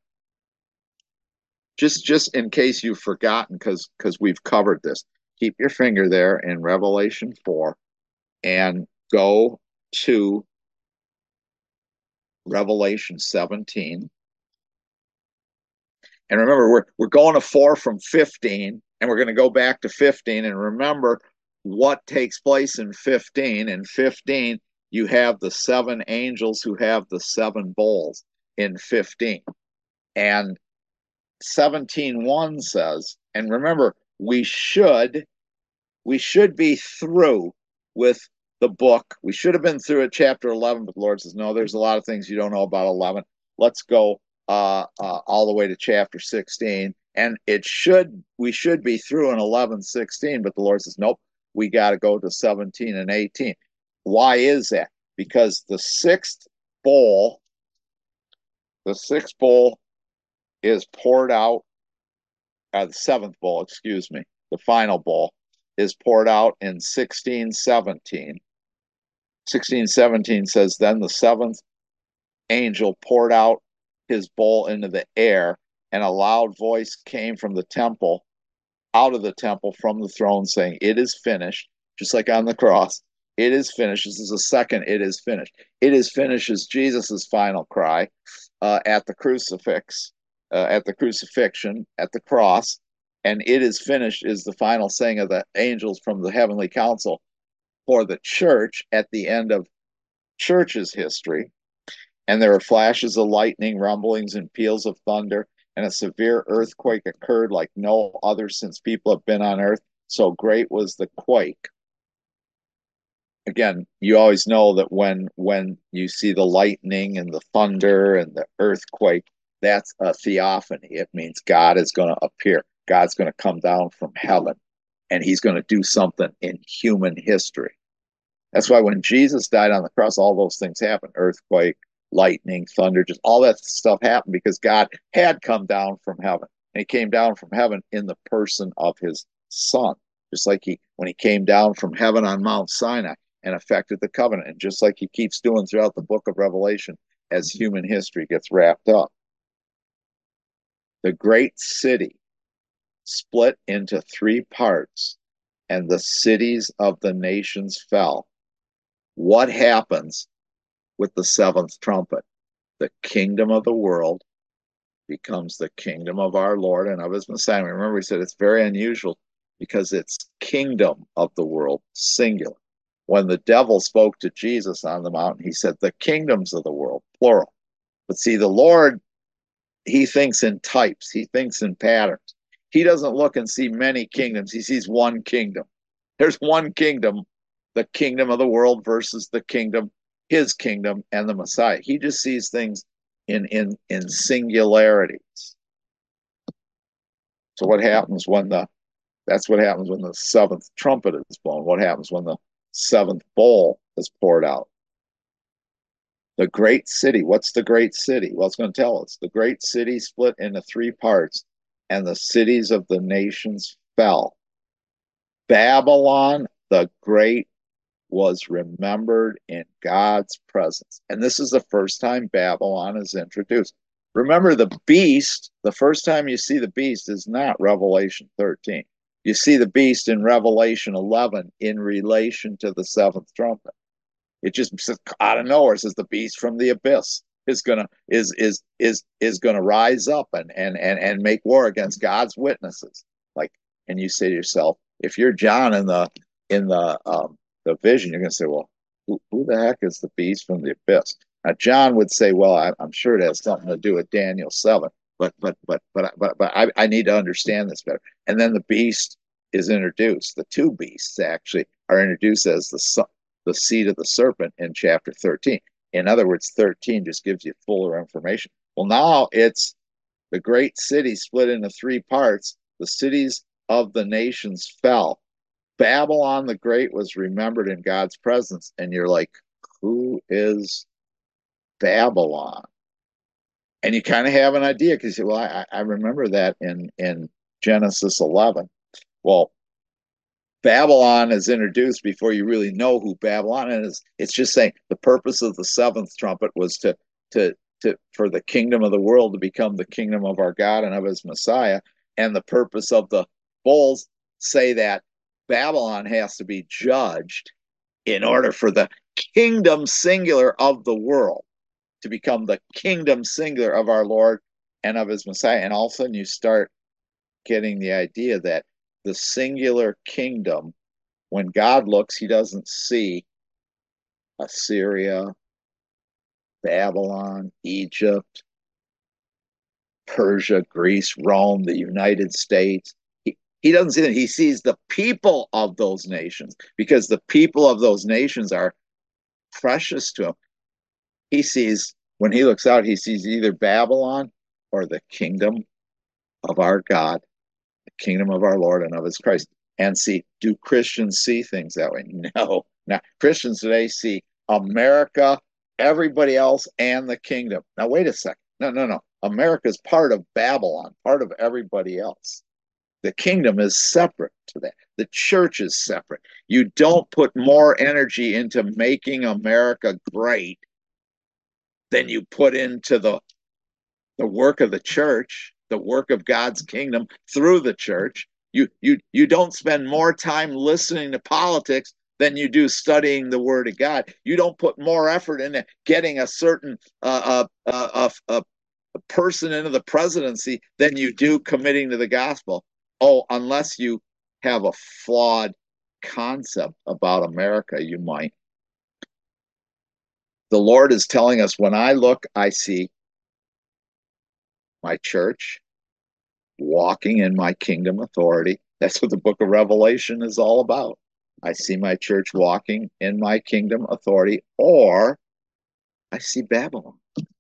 Just in case you've forgotten, because we've covered this, keep your finger there in Revelation 4 and go to Revelation 17. And remember, we're going to 4 from 15, and we're going to go back to 15. And remember what takes place in 15. In 15, you have the 7 angels who have the 7 bowls in 15. And 17:1 says, and remember, we should be through with the book. We should have been through at chapter 11, but the Lord says, no, there's a lot of things you don't know about 11. Let's go all the way to chapter 16. And we should be through in 11:16, but the Lord says, nope, we got to go to 17 and 18. Why is that? Because bowl, the sixth bowl is poured out, the seventh bowl, excuse me, the final bowl is poured out in 16:17. 16:17 says, then the seventh angel poured out his bowl into the air, and a loud voice came from the temple, out of the temple from the throne, saying, it is finished, just like on the cross. It is finished. This is a second, it is finished. It is finished is Jesus's final cry at the at the crucifixion, at the cross. And it is finished is the final saying of the angels from the heavenly council for the church at the end of church's history. And there were flashes of lightning, rumblings, and peals of thunder, and a severe earthquake occurred like no other since people have been on earth. So great was the quake. Again, you always know that when you see the lightning and the thunder and the earthquake, that's a theophany. It means God is going to appear. God's going to come down from heaven, and he's going to do something in human history. That's why when Jesus died on the cross, all those things happened. Earthquake, lightning, thunder, just all that stuff happened because God had come down from heaven. And he came down from heaven in the person of his son. Just like when he came down from heaven on Mount Sinai and affected the covenant. And just like he keeps doing throughout the book of Revelation as human history gets wrapped up. The great city split into 3 parts and the cities of the nations fell. What happens with the seventh trumpet? The kingdom of the world becomes the kingdom of our Lord and of his Messiah. Remember, he said it's very unusual because it's kingdom of the world, singular. When the devil spoke to Jesus on the mountain, he said the kingdoms of the world, plural. But see, the Lord, he thinks in types, he thinks in patterns. He doesn't look and see many kingdoms, he sees one kingdom. There's one kingdom, the kingdom of the world versus the kingdom, his kingdom, and the Messiah. He just sees things in singularities. So what happens when the that's what happens when the seventh trumpet is blown? What happens when the seventh bowl is poured out? The great city. What's the great city? Well, it's going to tell us. The great city split into three parts, and the cities of the nations fell. Babylon the Great was remembered in God's presence. And this is the first time Babylon is introduced. Remember, the beast, the first time you see the beast is not Revelation 13. You see the beast in Revelation 11 in relation to the seventh trumpet. It just out of nowhere says the beast from the abyss is gonna rise up and make war against God's witnesses. Like, and you say to yourself, if you're John in the vision, you're gonna say, well, who the heck is the beast from the abyss? Now John would say, well, I'm sure it has something to do with Daniel 7, but I need to understand this better. And then the beast is introduced. The two beasts actually are introduced as the seed of the serpent in chapter 13. In other words, 13 just gives you fuller information. Well, now it's the great city split into three parts. The cities of the nations fell. Babylon the Great was remembered in God's presence. And you're like, who is Babylon? And you kind of have an idea because you say, well, I remember that in Genesis 11. Well, Babylon is introduced before you really know who Babylon is. It's just saying the purpose of the seventh trumpet was to for the kingdom of the world to become the kingdom of our God and of his Messiah. And the purpose of the bowls say that Babylon has to be judged in order for the kingdom singular of the world to become the kingdom singular of our Lord and of his Messiah. And all of a sudden you start getting the idea that the singular kingdom, when God looks, he doesn't see Assyria, Babylon, Egypt, Persia, Greece, Rome, the United States. He doesn't see that. He sees the people of those nations because the people of those nations are precious to him. He sees, when he looks out, he sees either Babylon or the kingdom of our God, the kingdom of our Lord and of his Christ. And see, do Christians see things that way? No. Now, Christians today see America, everybody else, and the kingdom. Now, wait a second. No. America's part of Babylon, part of everybody else. The kingdom is separate to that. The church is separate. You don't put more energy into making America great than you put into the work of the church, the work of God's kingdom through the church. You don't spend more time listening to politics than you do studying the Word of God. You don't put more effort into getting a certain a person into the presidency than you do committing to the gospel. Oh, unless you have a flawed concept about America, you might. The Lord is telling us when I look, I see my church walking in my kingdom authority. That's what the book of Revelation is all about. I see my church walking in my kingdom authority, or I see Babylon.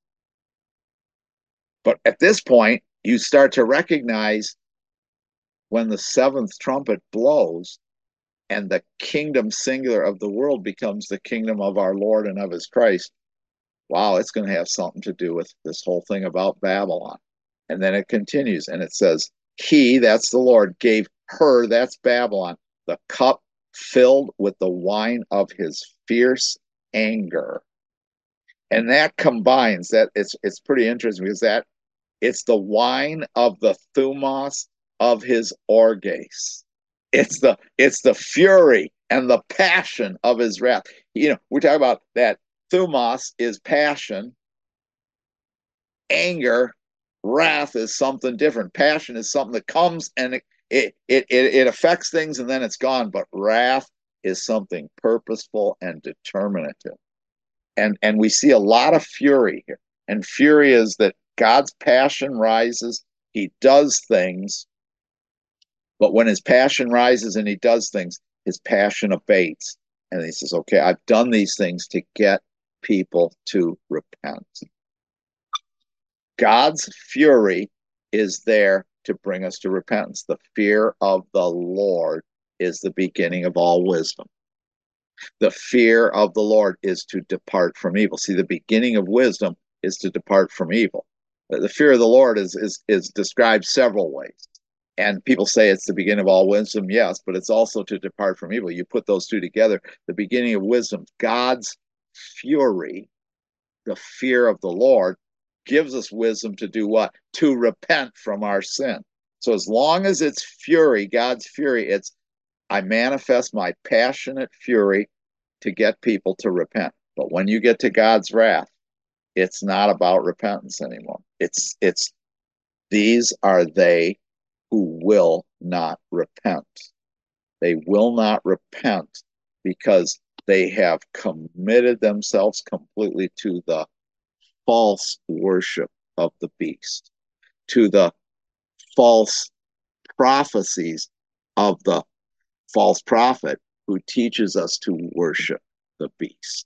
But at this point, you start to recognize when the seventh trumpet blows and the kingdom singular of the world becomes the kingdom of our Lord and of his Christ. Wow, it's going to have something to do with this whole thing about Babylon. And then it continues and it says, he, that's the Lord, gave her, that's Babylon, the cup filled with the wine of his fierce anger. And that combines that it's pretty interesting because that it's the wine of the thumos of his orges. it's the fury and the passion of his wrath. We talk about that. Thumos is passion, anger, wrath is something different. Passion is something that comes and it affects things and then it's gone. But wrath is something purposeful and determinative. And we see a lot of fury here. And fury is that God's passion rises, he does things, but when his passion rises and he does things, his passion abates. And he says, okay, I've done these things to get people to repent. God's fury is there to bring us to repentance. The fear of the Lord is the beginning of all wisdom. The fear of the Lord is to depart from evil. See, the beginning of wisdom is to depart from evil. The fear of the Lord is described several ways. And people say it's the beginning of all wisdom, yes, but it's also to depart from evil. You put those two together, the beginning of wisdom, God's fury, the fear of the Lord, gives us wisdom to do what? To repent from our sin. So as long as it's fury, God's fury, it's I manifest my passionate fury to get people to repent. But when you get to God's wrath, it's not about repentance anymore. It's these are they who will not repent. They will not repent because they have committed themselves completely to the false worship of the beast, to the false prophecies of the false prophet who teaches us to worship the beast.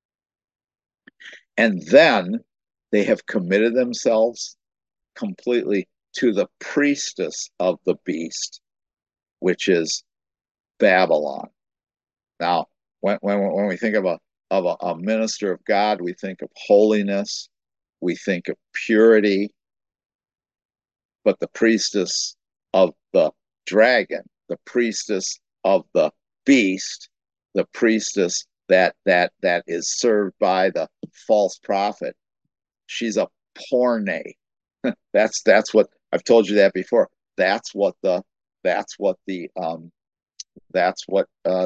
And then they have committed themselves completely to the priestess of the beast, which is Babylon. Now, when we think of a minister of God, we think of holiness, we think of purity, but the priestess of the dragon, the priestess of the beast, the priestess that is served by the false prophet, she's a porne. That's what I've told you that before. That's what the that's what the that's what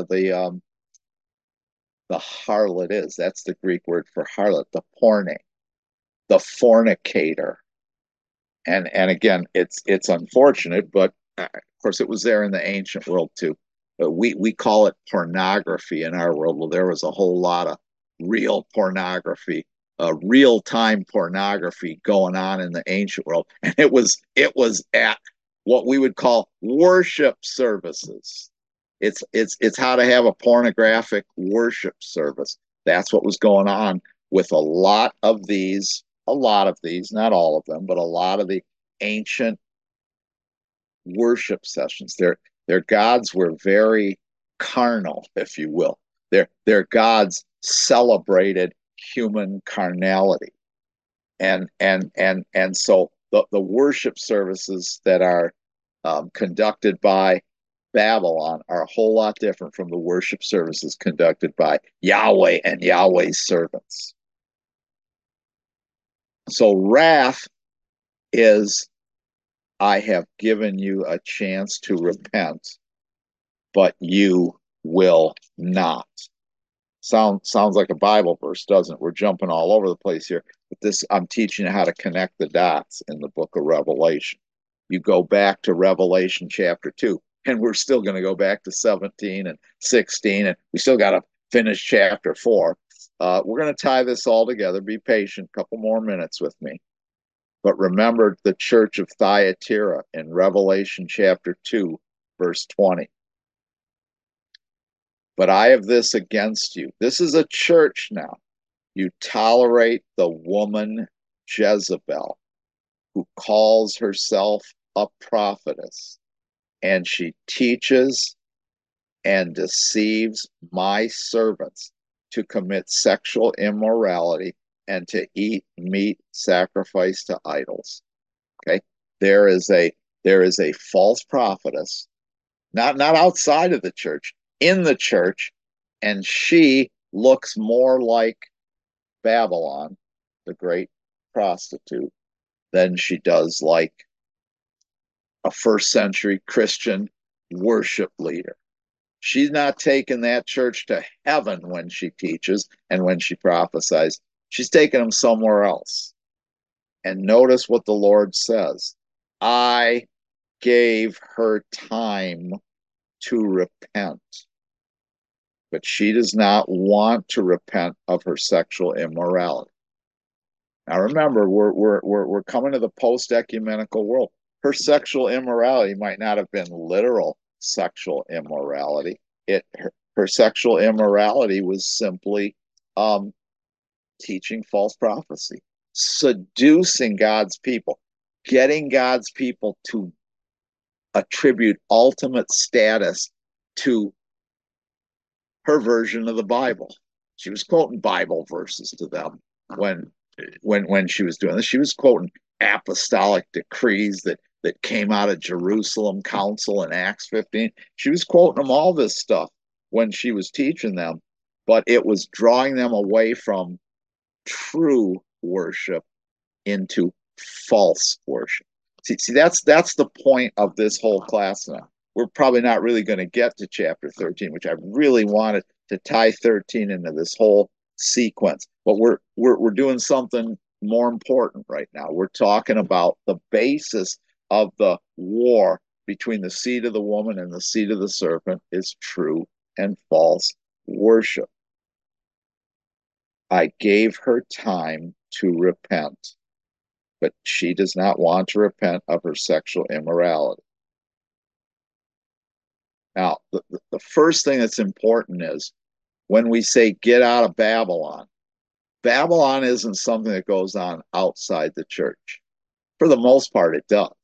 the harlot is. That's the Greek word for harlot, the porne, the fornicator. And again, it's unfortunate, but of course it was there in the ancient world too. But we call it pornography in our world. Well, there was a whole lot of real pornography, real time pornography going on in the ancient world, and it was at what we would call worship services. It's how to have a pornographic worship service. That's what was going on with a lot of these, not all of them, but a lot of the ancient worship sessions. Their gods were very carnal, if you will. Their gods celebrated human carnality. And so the worship services that are conducted by Babylon are a whole lot different from the worship services conducted by Yahweh and Yahweh's servants. So wrath is I have given you a chance to repent, but you will not. Sounds like a Bible verse, doesn't it? We're jumping all over the place here. But this I'm teaching you how to connect the dots in the book of Revelation. You go back to Revelation chapter 2, and we're still going to go back to 17 and 16, and we still got to finish chapter 4. We're going to tie this all together. Be patient, a couple more minutes with me. But remember the church of Thyatira in Revelation chapter 2, verse 20. But I have this against you. This is a church now. You tolerate the woman Jezebel, who calls herself a prophetess, and she teaches and deceives my servants to commit sexual immorality and to eat meat sacrificed to idols. Okay, there is a false prophetess, not outside of the church, in the church, and she looks more like Babylon, the great prostitute, than she does like a first century Christian worship leader. She's not taking that church to heaven when she teaches and when she prophesies. She's taking them somewhere else. And notice what the Lord says. I gave her time to repent, but she does not want to repent of her sexual immorality. Now remember, we're coming to the post-ecumenical world. Her sexual immorality might not have been literal sexual immorality. Her sexual immorality was simply teaching false prophecy, seducing God's people, getting God's people to attribute ultimate status to her version of the Bible. She was quoting Bible verses to them when she was doing this. She was quoting apostolic decrees that came out of Jerusalem Council in Acts 15. She was quoting them all this stuff when she was teaching them, but it was drawing them away from true worship into false worship. See, that's the point of this whole class now. We're probably not really going to get to chapter 13, which I really wanted to tie 13 into this whole sequence. But we're doing something more important right now. We're talking about the basis of the war between the seed of the woman and the seed of the serpent is true and false worship. I gave her time to repent, but she does not want to repent of her sexual immorality. Now, the first thing that's important is when we say get out of Babylon, Babylon isn't something that goes on outside the church. For the most part, it does.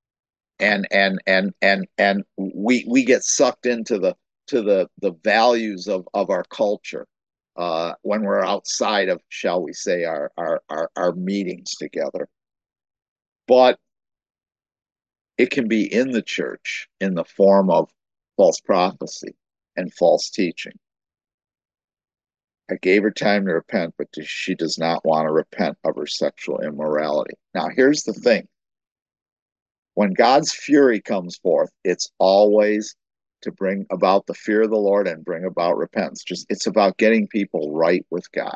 And we get sucked into the values of our culture when we're outside of, shall we say, our meetings together. But it can be in the church in the form of false prophecy and false teaching. I gave her time to repent, but she does not want to repent of her sexual immorality. Now, here's the thing. When God's fury comes forth, it's always to bring about the fear of the Lord and bring about repentance. It's about getting people right with God.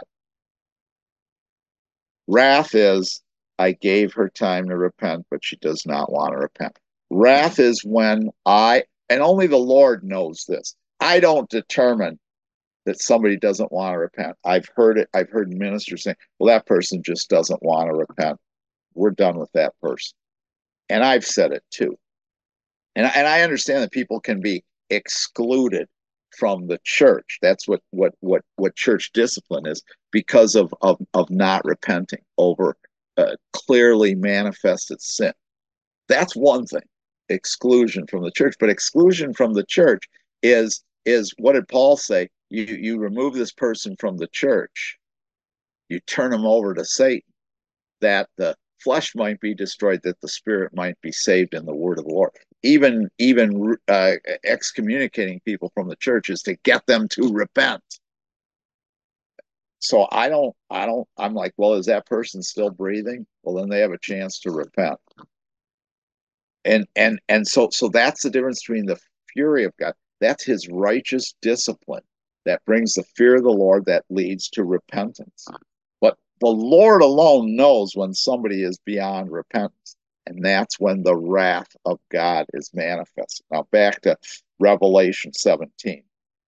Wrath is, I gave her time to repent, but she does not want to repent. Wrath is when and only the Lord knows this. I don't determine that somebody doesn't want to repent. I've heard ministers saying, well, that person just doesn't want to repent. We're done with that person. And I've said it too. And I understand that people can be excluded from the church. That's what church discipline is, because of not repenting over clearly manifested sin. That's one thing, exclusion from the church. But exclusion from the church is what did Paul say? You remove this person from the church, you turn him over to Satan, that the flesh might be destroyed, that the spirit might be saved in the word of the Lord. Even excommunicating people from the church is to get them to repent. So I'm like, well, is that person still breathing? Well, then they have a chance to repent. And so that's the difference between the fury of God. That's his righteous discipline that brings the fear of the Lord that leads to repentance. But the Lord alone knows when somebody is beyond repentance, and that's when the wrath of God is manifested. Now back to Revelation 17.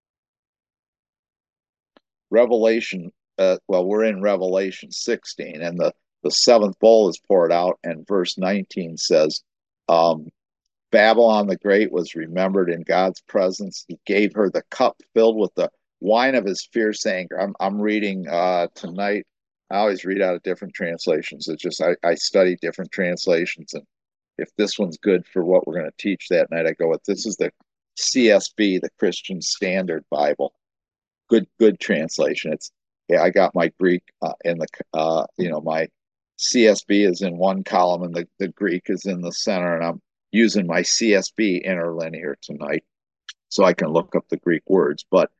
We're in Revelation 16, and the seventh bowl is poured out, and verse 19 says, Babylon the Great was remembered in God's presence. He gave her the cup filled with the wine of his fierce anger. I'm reading tonight. I always read out of different translations. It's just I study different translations, and if this one's good for what we're going to teach that night, I go with this is the CSB, the Christian Standard Bible. Good translation. I got my Greek in the my CSB is in one column and the Greek is in the center, and I'm using my CSB interlinear tonight so I can look up the Greek words. But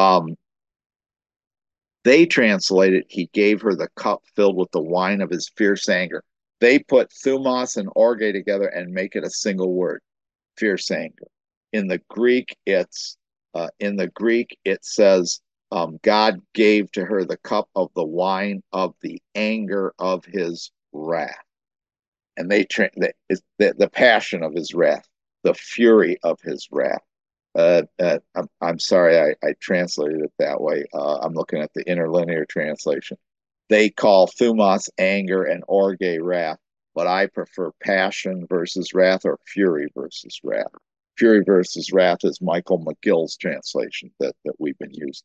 they translated, he gave her the cup filled with the wine of his fierce anger. They put thumos and orge together and make it a single word, fierce anger. in the Greek, it says God gave to her the cup of the wine of the anger of his wrath, and the passion of his wrath, the fury of his wrath. I'm sorry, I translated it that way. I'm looking at the interlinear translation. They call thumos anger and orge wrath, but I prefer passion versus wrath or fury versus wrath. Fury versus wrath is Michael McGill's translation that we've been using.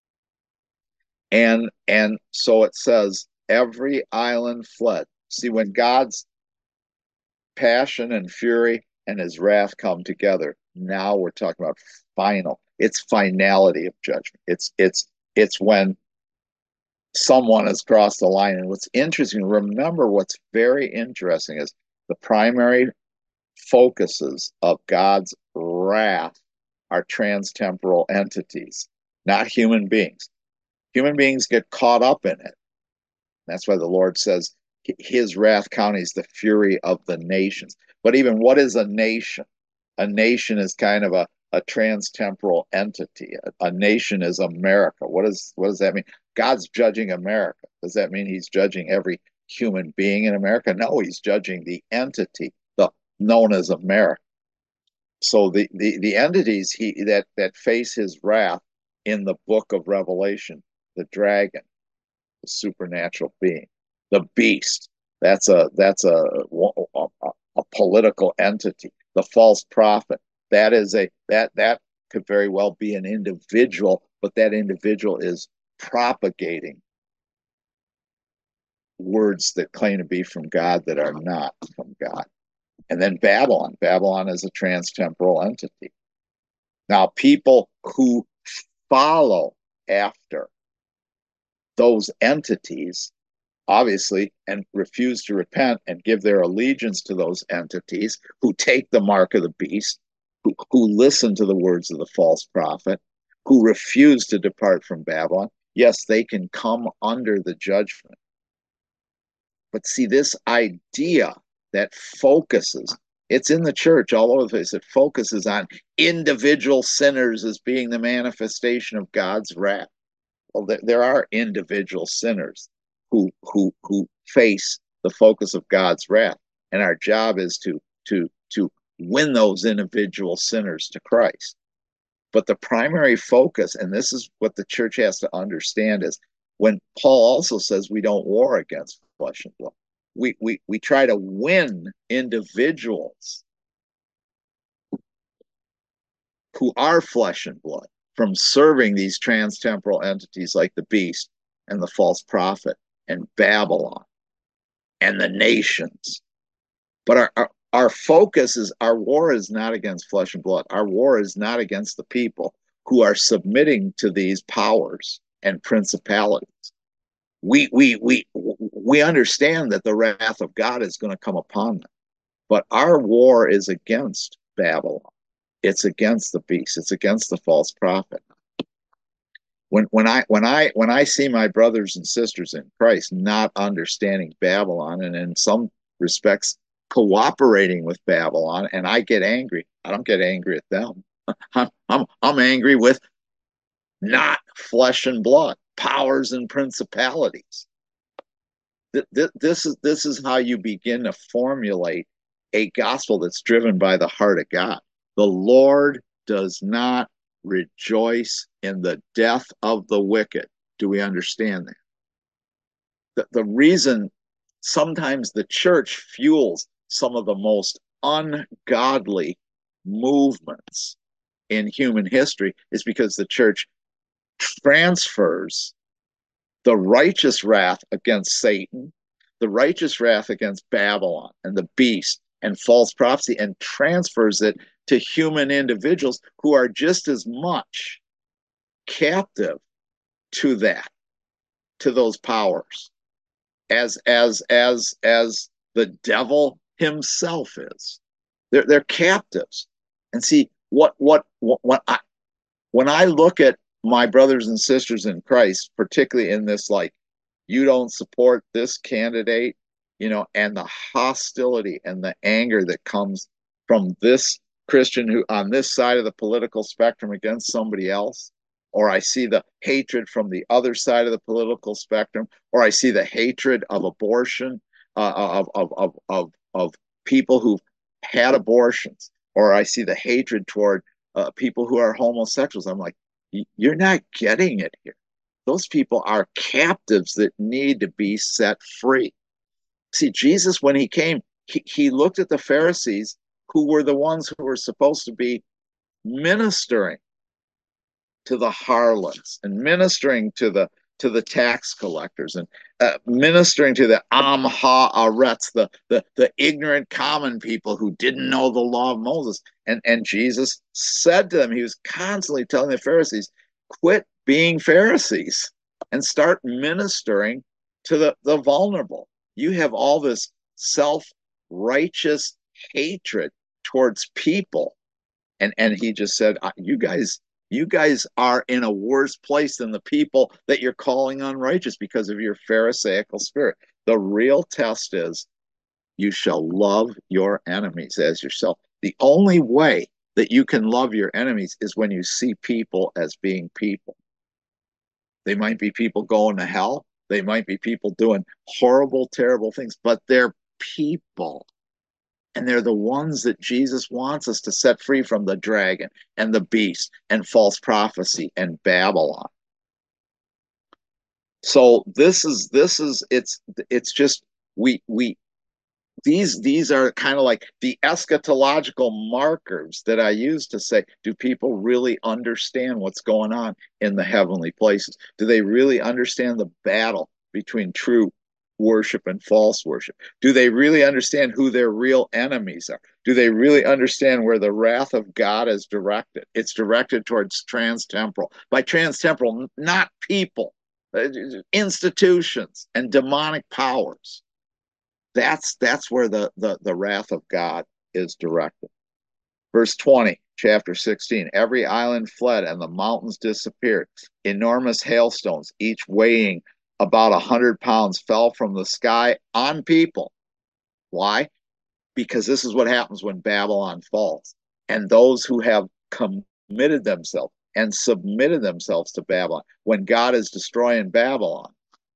And so it says every island fled. See, when God's passion and fury and his wrath come together, now we're talking about final. It's finality of judgment. It's when someone has crossed the line. And what's interesting, remember what's very interesting is the primary focuses of God's wrath are transtemporal entities, not human beings. Human beings get caught up in it. That's why the Lord says his wrath counties the fury of the nations. But even what is a nation? A nation is kind of a transtemporal entity. A nation is America. What does that mean? God's judging America. Does that mean he's judging every human being in America? No, he's judging the entity, the known as America. So the entities that face his wrath in the book of Revelation, the dragon, the supernatural being, the beast, that's a political entity, the false prophet, that could very well be an individual, but that individual is propagating words that claim to be from God that are not from God. And then Babylon is a transtemporal entity. Now, people who follow after those entities, obviously, and refuse to repent and give their allegiance to those entities, who take the mark of the beast, who listen to the words of the false prophet, who refuse to depart from Babylon, yes, they can come under the judgment. But see, this idea that focuses, it's in the church all over the place, it focuses on individual sinners as being the manifestation of God's wrath. Well, there are individual sinners who face the focus of God's wrath, and our job is to win those individual sinners to Christ. But the primary focus, and this is what the church has to understand, is when Paul also says we don't war against flesh and blood. We try to win individuals who are flesh and blood from serving these transtemporal entities like the beast and the false prophet and Babylon and the nations. But our focus is, our war is not against flesh and blood. Our war is not against the people who are submitting to these powers and principalities. We understand that the wrath of God is going to come upon them, but our war is against Babylon. It's against the beast. It's against the false prophet. When I see my brothers and sisters in Christ not understanding Babylon, and in some respects cooperating with Babylon, and I get angry, I don't get angry at them. I'm angry with not flesh and blood, powers and principalities. This is how you begin to formulate a gospel that's driven by the heart of God. The Lord does not rejoice in the death of the wicked. Do we understand that? The reason sometimes the church fuels some of the most ungodly movements in human history is because the church transfers the righteous wrath against Satan, the righteous wrath against Babylon and the beast and false prophecy, and transfers it to human individuals who are just as much captive to that, to those powers, as the devil himself is. They're captives. And see, when I look at my brothers and sisters in Christ, particularly in this, like, you don't support this candidate, and the hostility and the anger that comes from this Christian who on this side of the political spectrum against somebody else, or I see the hatred from the other side of the political spectrum, or I see the hatred of abortion, of people who've had abortions, or I see the hatred toward people who are homosexuals. I'm like, you're not getting it here. Those people are captives that need to be set free. See, Jesus, when he came, he looked at the Pharisees, who were the ones who were supposed to be ministering to the harlots and ministering to the tax collectors and ministering to the Amha-arets, the ignorant common people who didn't know the law of Moses. And Jesus said to them, he was constantly telling the Pharisees, quit being Pharisees and start ministering to the vulnerable. You have all this self-righteous hatred towards people. And he just said, you guys are in a worse place than the people that you're calling unrighteous because of your Pharisaical spirit. The real test is you shall love your enemies as yourself. The only way that you can love your enemies is when you see people as being people. They might be people going to hell. They might be people doing horrible, terrible things, but they're people. And they're the ones that Jesus wants us to set free from the dragon and the beast and false prophecy and Babylon. So it's just we these are kind of like the eschatological markers that I use to say, do people really understand what's going on in the heavenly places? Do they really understand the battle between true worship and false worship? Do they really understand who their real enemies are? Do they really understand where the wrath of God is directed? It's directed towards transtemporal. By transtemporal, not people, institutions and demonic powers. That's where the wrath of God is directed. Verse 20, chapter 16. Every island fled and the mountains disappeared. Enormous hailstones, each weighing about 100 pounds, fell from the sky on people. Why? Because this is what happens when Babylon falls. And those who have committed themselves and submitted themselves to Babylon, when God is destroying Babylon,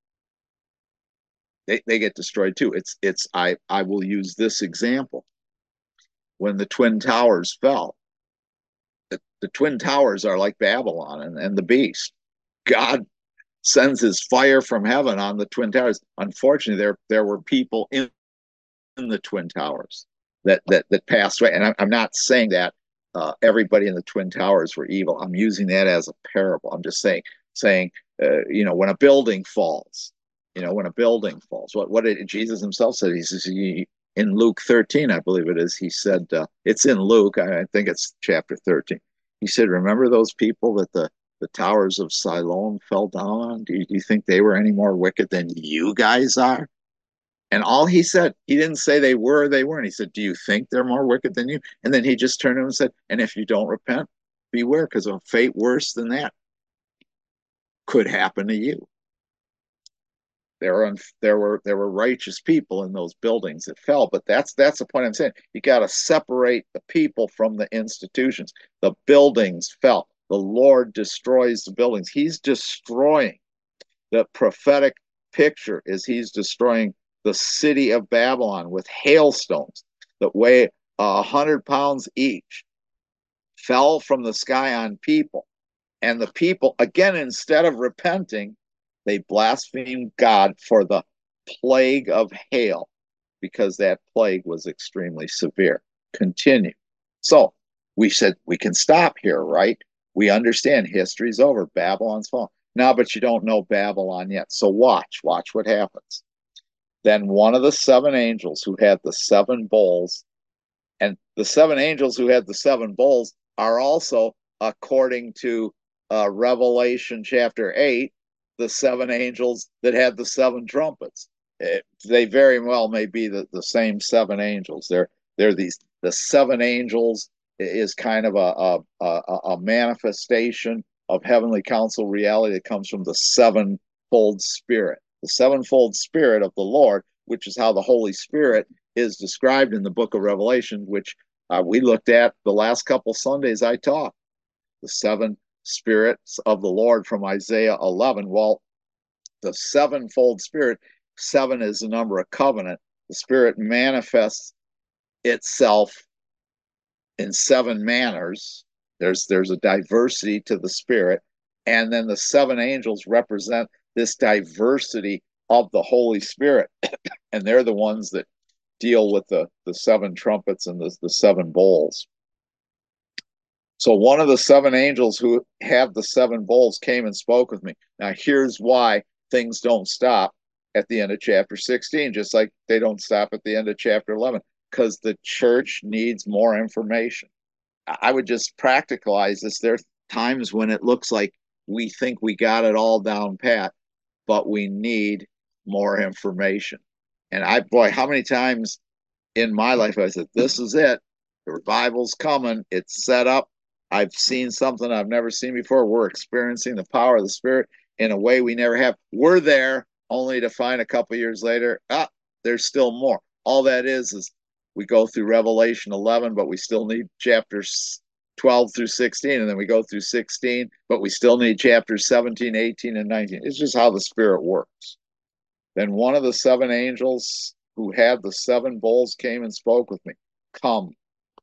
they get destroyed too. I will use this example. When the Twin Towers fell, the Twin Towers are like Babylon and the beast. God sends his fire from heaven on the Twin Towers. Unfortunately, there were people in the Twin Towers that passed away. And I'm not saying that everybody in the Twin Towers were evil. I'm using that as a parable. I'm just saying when a building falls, when a building falls, what did Jesus himself said? He says in Luke 13, I believe it is. He said it's in Luke. I think it's chapter 13. He said, "Remember those people that the towers of Siloam fell down on? Do you think they were any more wicked than you guys are?" And all he said, he didn't say they were or they weren't. He said, "Do you think they're more wicked than you?" And then he just turned to him and said, "And if you don't repent, beware, because a fate worse than that could happen to you." There were righteous people in those buildings that fell, but that's the point I'm saying. You got to separate the people from the institutions. The buildings fell. The Lord destroys the buildings. He's destroying. The prophetic picture is he's destroying the city of Babylon with hailstones that weigh 100 pounds each, fell from the sky on people. And the people, again, instead of repenting, they blasphemed God for the plague of hail because that plague was extremely severe. Continue. So we said we can stop here, right? We understand history's over. Babylon's fallen. Now, but you don't know Babylon yet. So watch what happens. Then one of the seven angels who had the seven bowls, and the seven angels who had the seven bowls are also, according to Revelation chapter 8, the seven angels that had the seven trumpets. They very well may be the same seven angels. They're the seven angels is kind of a manifestation of heavenly council reality that comes from the sevenfold spirit. The sevenfold spirit of the Lord, which is how the Holy Spirit is described in the book of Revelation, which We looked at the last couple Sundays I taught the seven spirits of the Lord from Isaiah 11. Well, the sevenfold spirit, seven is the number of covenant. The spirit manifests itself in seven manners. There's a diversity to the spirit, and then the seven angels represent this diversity of the Holy Spirit, and they're the ones that deal with the seven trumpets and the seven bowls. So one of the seven angels who have the seven bowls came and spoke with me. Now here's why things don't stop at the end of chapter 16, just like they don't stop at the end of chapter 11, because the church needs more information. I would just practicalize this. There are times when it looks like we think we got it all down pat, but we need more information. And boy, how many times in my life I said, this is it. The revival's coming. It's set up. I've seen something I've never seen before. We're experiencing the power of the Spirit in a way we never have. We're there only to find a couple years later, there's still more. All that is we go through Revelation 11, but we still need chapters 12 through 16. And then we go through 16, but we still need chapters 17, 18, and 19. It's just how the Spirit works. Then one of the seven angels who had the seven bowls came and spoke with me. Come,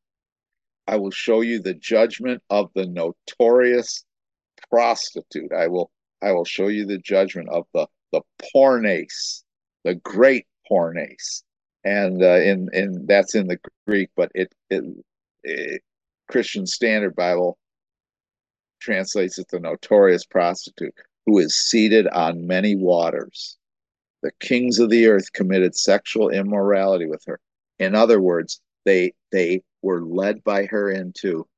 I will show you the judgment of the notorious prostitute. I will show you the judgment of the pornes, the great pornes, and in that's in the Greek, but it Christian Standard Bible translates it the notorious prostitute who is seated on many waters. The kings of the earth committed sexual immorality with her. In other words, they were led by her into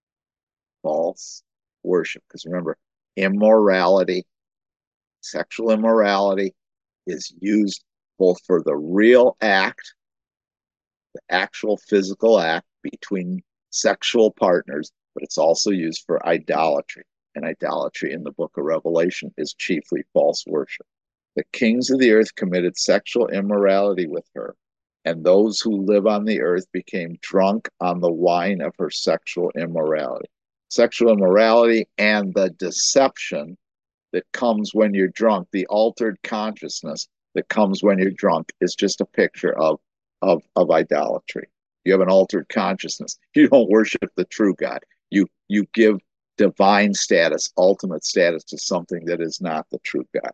false worship. Because remember, immorality, sexual immorality, is used both for the real act, the actual physical act between sexual partners, but it's also used for idolatry. And idolatry in the book of Revelation is chiefly false worship. The kings of the earth committed sexual immorality with her, and those who live on the earth became drunk on the wine of her sexual immorality. Sexual immorality and the deception that comes when you're drunk, the altered consciousness that comes when you're drunk, is just a picture of idolatry. You have an altered consciousness. You don't worship the true God. You give divine status, ultimate status to something that is not the true God.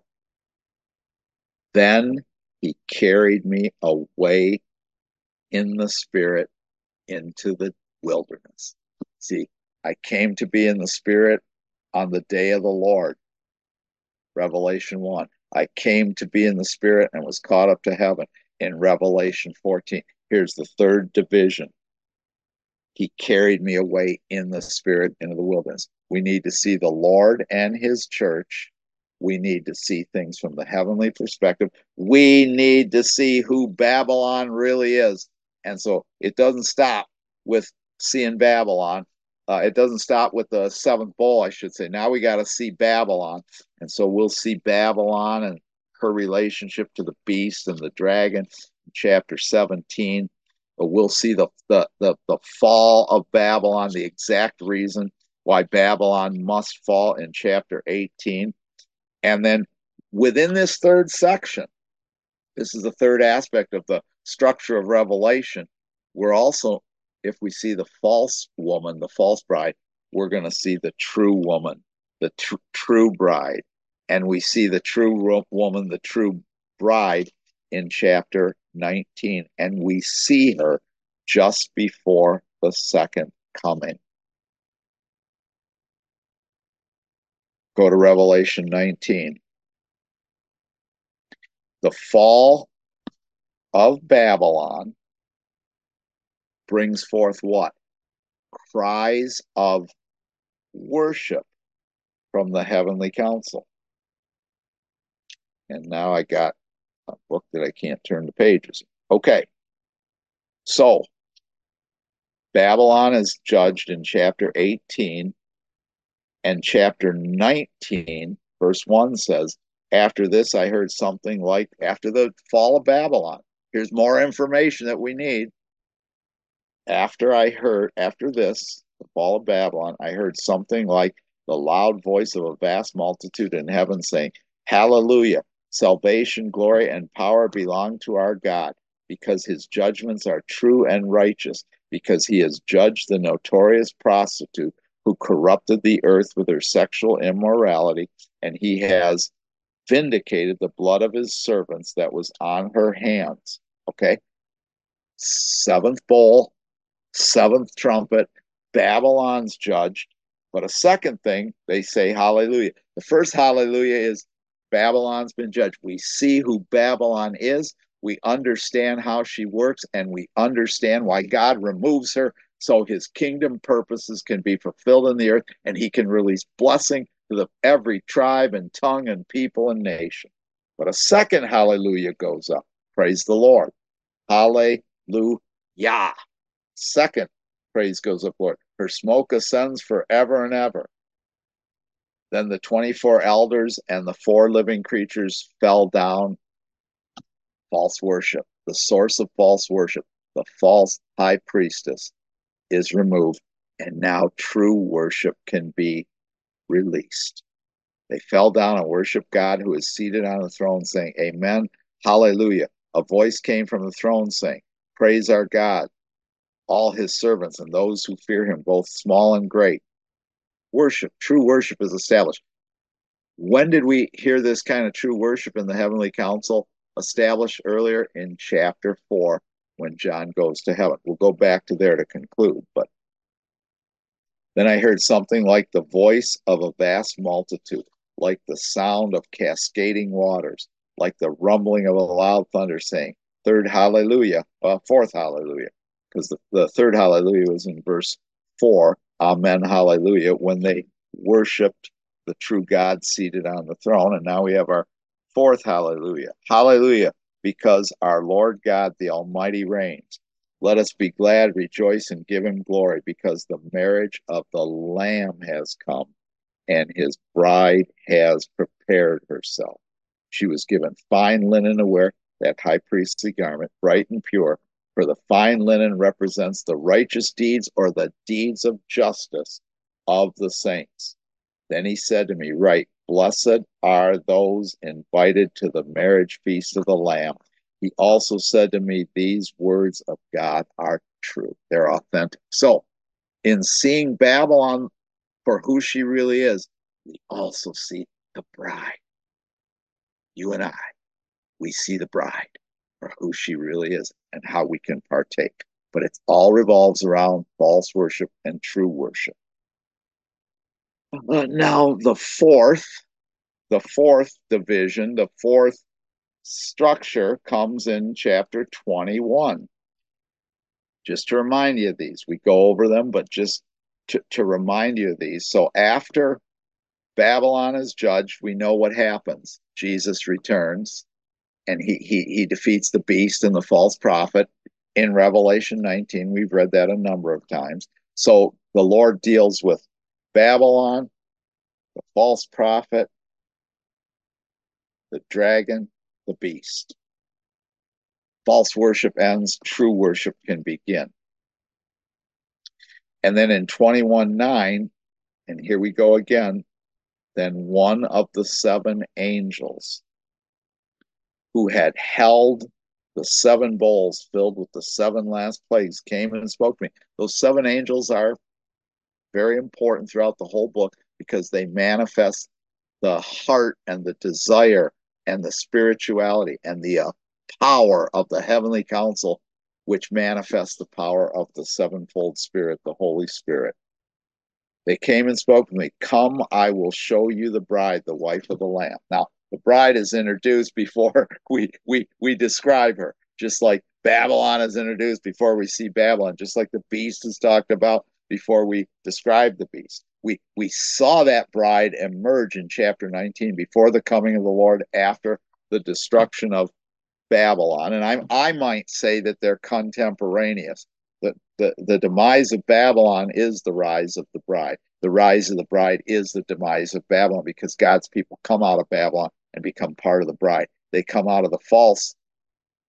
Then he carried me away in the spirit into the wilderness. See, I came to be in the spirit on the day of the Lord. Revelation 1. I came to be in the spirit and was caught up to heaven in Revelation 14. Here's the third division. He carried me away in the spirit into the wilderness. We need to see the Lord and his church. We need to see things from the heavenly perspective. We need to see who Babylon really is. And so it doesn't stop with seeing Babylon. It doesn't stop with the seventh bowl, I should say. Now we got to see Babylon. And so we'll see Babylon and her relationship to the beast and the dragon in chapter 17. But we'll see the fall of Babylon, the exact reason why Babylon must fall in chapter 18. And then within this third section, this is the third aspect of the structure of Revelation. We're also, if we see the false woman, the false bride, we're going to see the true woman, the true bride. And we see the true woman, the true bride in chapter 19. And we see her just before the second coming. Go to Revelation 19. The fall of Babylon brings forth what? Cries of worship from the heavenly council. And now I got a book that I can't turn the pages. Okay. So Babylon is judged in chapter 18, and chapter 19, verse 1 says, after this, I heard something like, after the fall of Babylon, here's more information that we need. After this, the fall of Babylon, I heard something like the loud voice of a vast multitude in heaven saying, Hallelujah! Salvation, glory, and power belong to our God, because his judgments are true and righteous, because he has judged the notorious prostitute who corrupted the earth with her sexual immorality, and he has vindicated the blood of his servants that was on her hands. Okay? Seventh bowl, seventh trumpet, Babylon's judged. But a second thing, they say hallelujah. The first hallelujah is Babylon's been judged. We see who Babylon is. We understand how she works, and we understand why God removes her so his kingdom purposes can be fulfilled in the earth, and he can release blessing to every tribe and tongue and people and nation. But a second hallelujah goes up. Praise the Lord. Hallelujah. Second praise goes up, Lord. Her smoke ascends forever and ever. Then the 24 elders and the four living creatures fell down. False worship, the source of false worship, the false high priestess is removed, and now true worship can be released. They fell down and worshiped God who is seated on the throne, saying, Amen, hallelujah. A voice came from the throne saying, Praise our God, all his servants and those who fear him, both small and great. Worship, true worship is established. When did we hear this kind of true worship in the heavenly council? Established earlier in chapter 4 when John goes to heaven. We'll go back to there to conclude. But then I heard something like the voice of a vast multitude, like the sound of cascading waters, like the rumbling of a loud thunder, saying, Third hallelujah, fourth hallelujah, because the third hallelujah was in verse 4, Amen, hallelujah, when they worshiped the true God seated on the throne. And now we have our fourth hallelujah. Hallelujah, because our Lord God, the Almighty, reigns. Let us be glad, rejoice, and give him glory, because the marriage of the Lamb has come, and his bride has prepared herself. She was given fine linen to wear, that high priestly garment, bright and pure, for the fine linen represents the righteous deeds or the deeds of justice of the saints. Then he said to me, Right, blessed are those invited to the marriage feast of the Lamb. He also said to me, These words of God are true. They're authentic. So, in seeing Babylon for who she really is, we also see the bride. You and I, we see the bride for who she really is and how we can partake. But it all revolves around false worship and true worship. Now, the fourth division, the fourth structure comes in chapter 21. Just to remind you of these, we go over them, but just to remind you of these. So after Babylon is judged, we know what happens. Jesus returns and he defeats the beast and the false prophet in Revelation 19. We've read that a number of times. So the Lord deals with Babylon, the false prophet, the dragon, the beast. False worship ends, true worship can begin. And then in 21:9, and here we go again, then one of the seven angels who had held the seven bowls filled with the seven last plagues came and spoke to me. Those seven angels are very important throughout the whole book because they manifest the heart and the desire and the spirituality and the power of the heavenly council, which manifests the power of the sevenfold Spirit, the Holy Spirit. They came and spoke to me, Come, I will show you the bride, the wife of the Lamb. Now, the bride is introduced before we describe her, just like Babylon is introduced before we see Babylon, just like the beast is talked about before we describe the beast. We saw that bride emerge in chapter 19 before the coming of the Lord after the destruction of Babylon. And I might say that they're contemporaneous. The demise of Babylon is the rise of the bride. The rise of the bride is the demise of Babylon because God's people come out of Babylon and become part of the bride. They come out of the false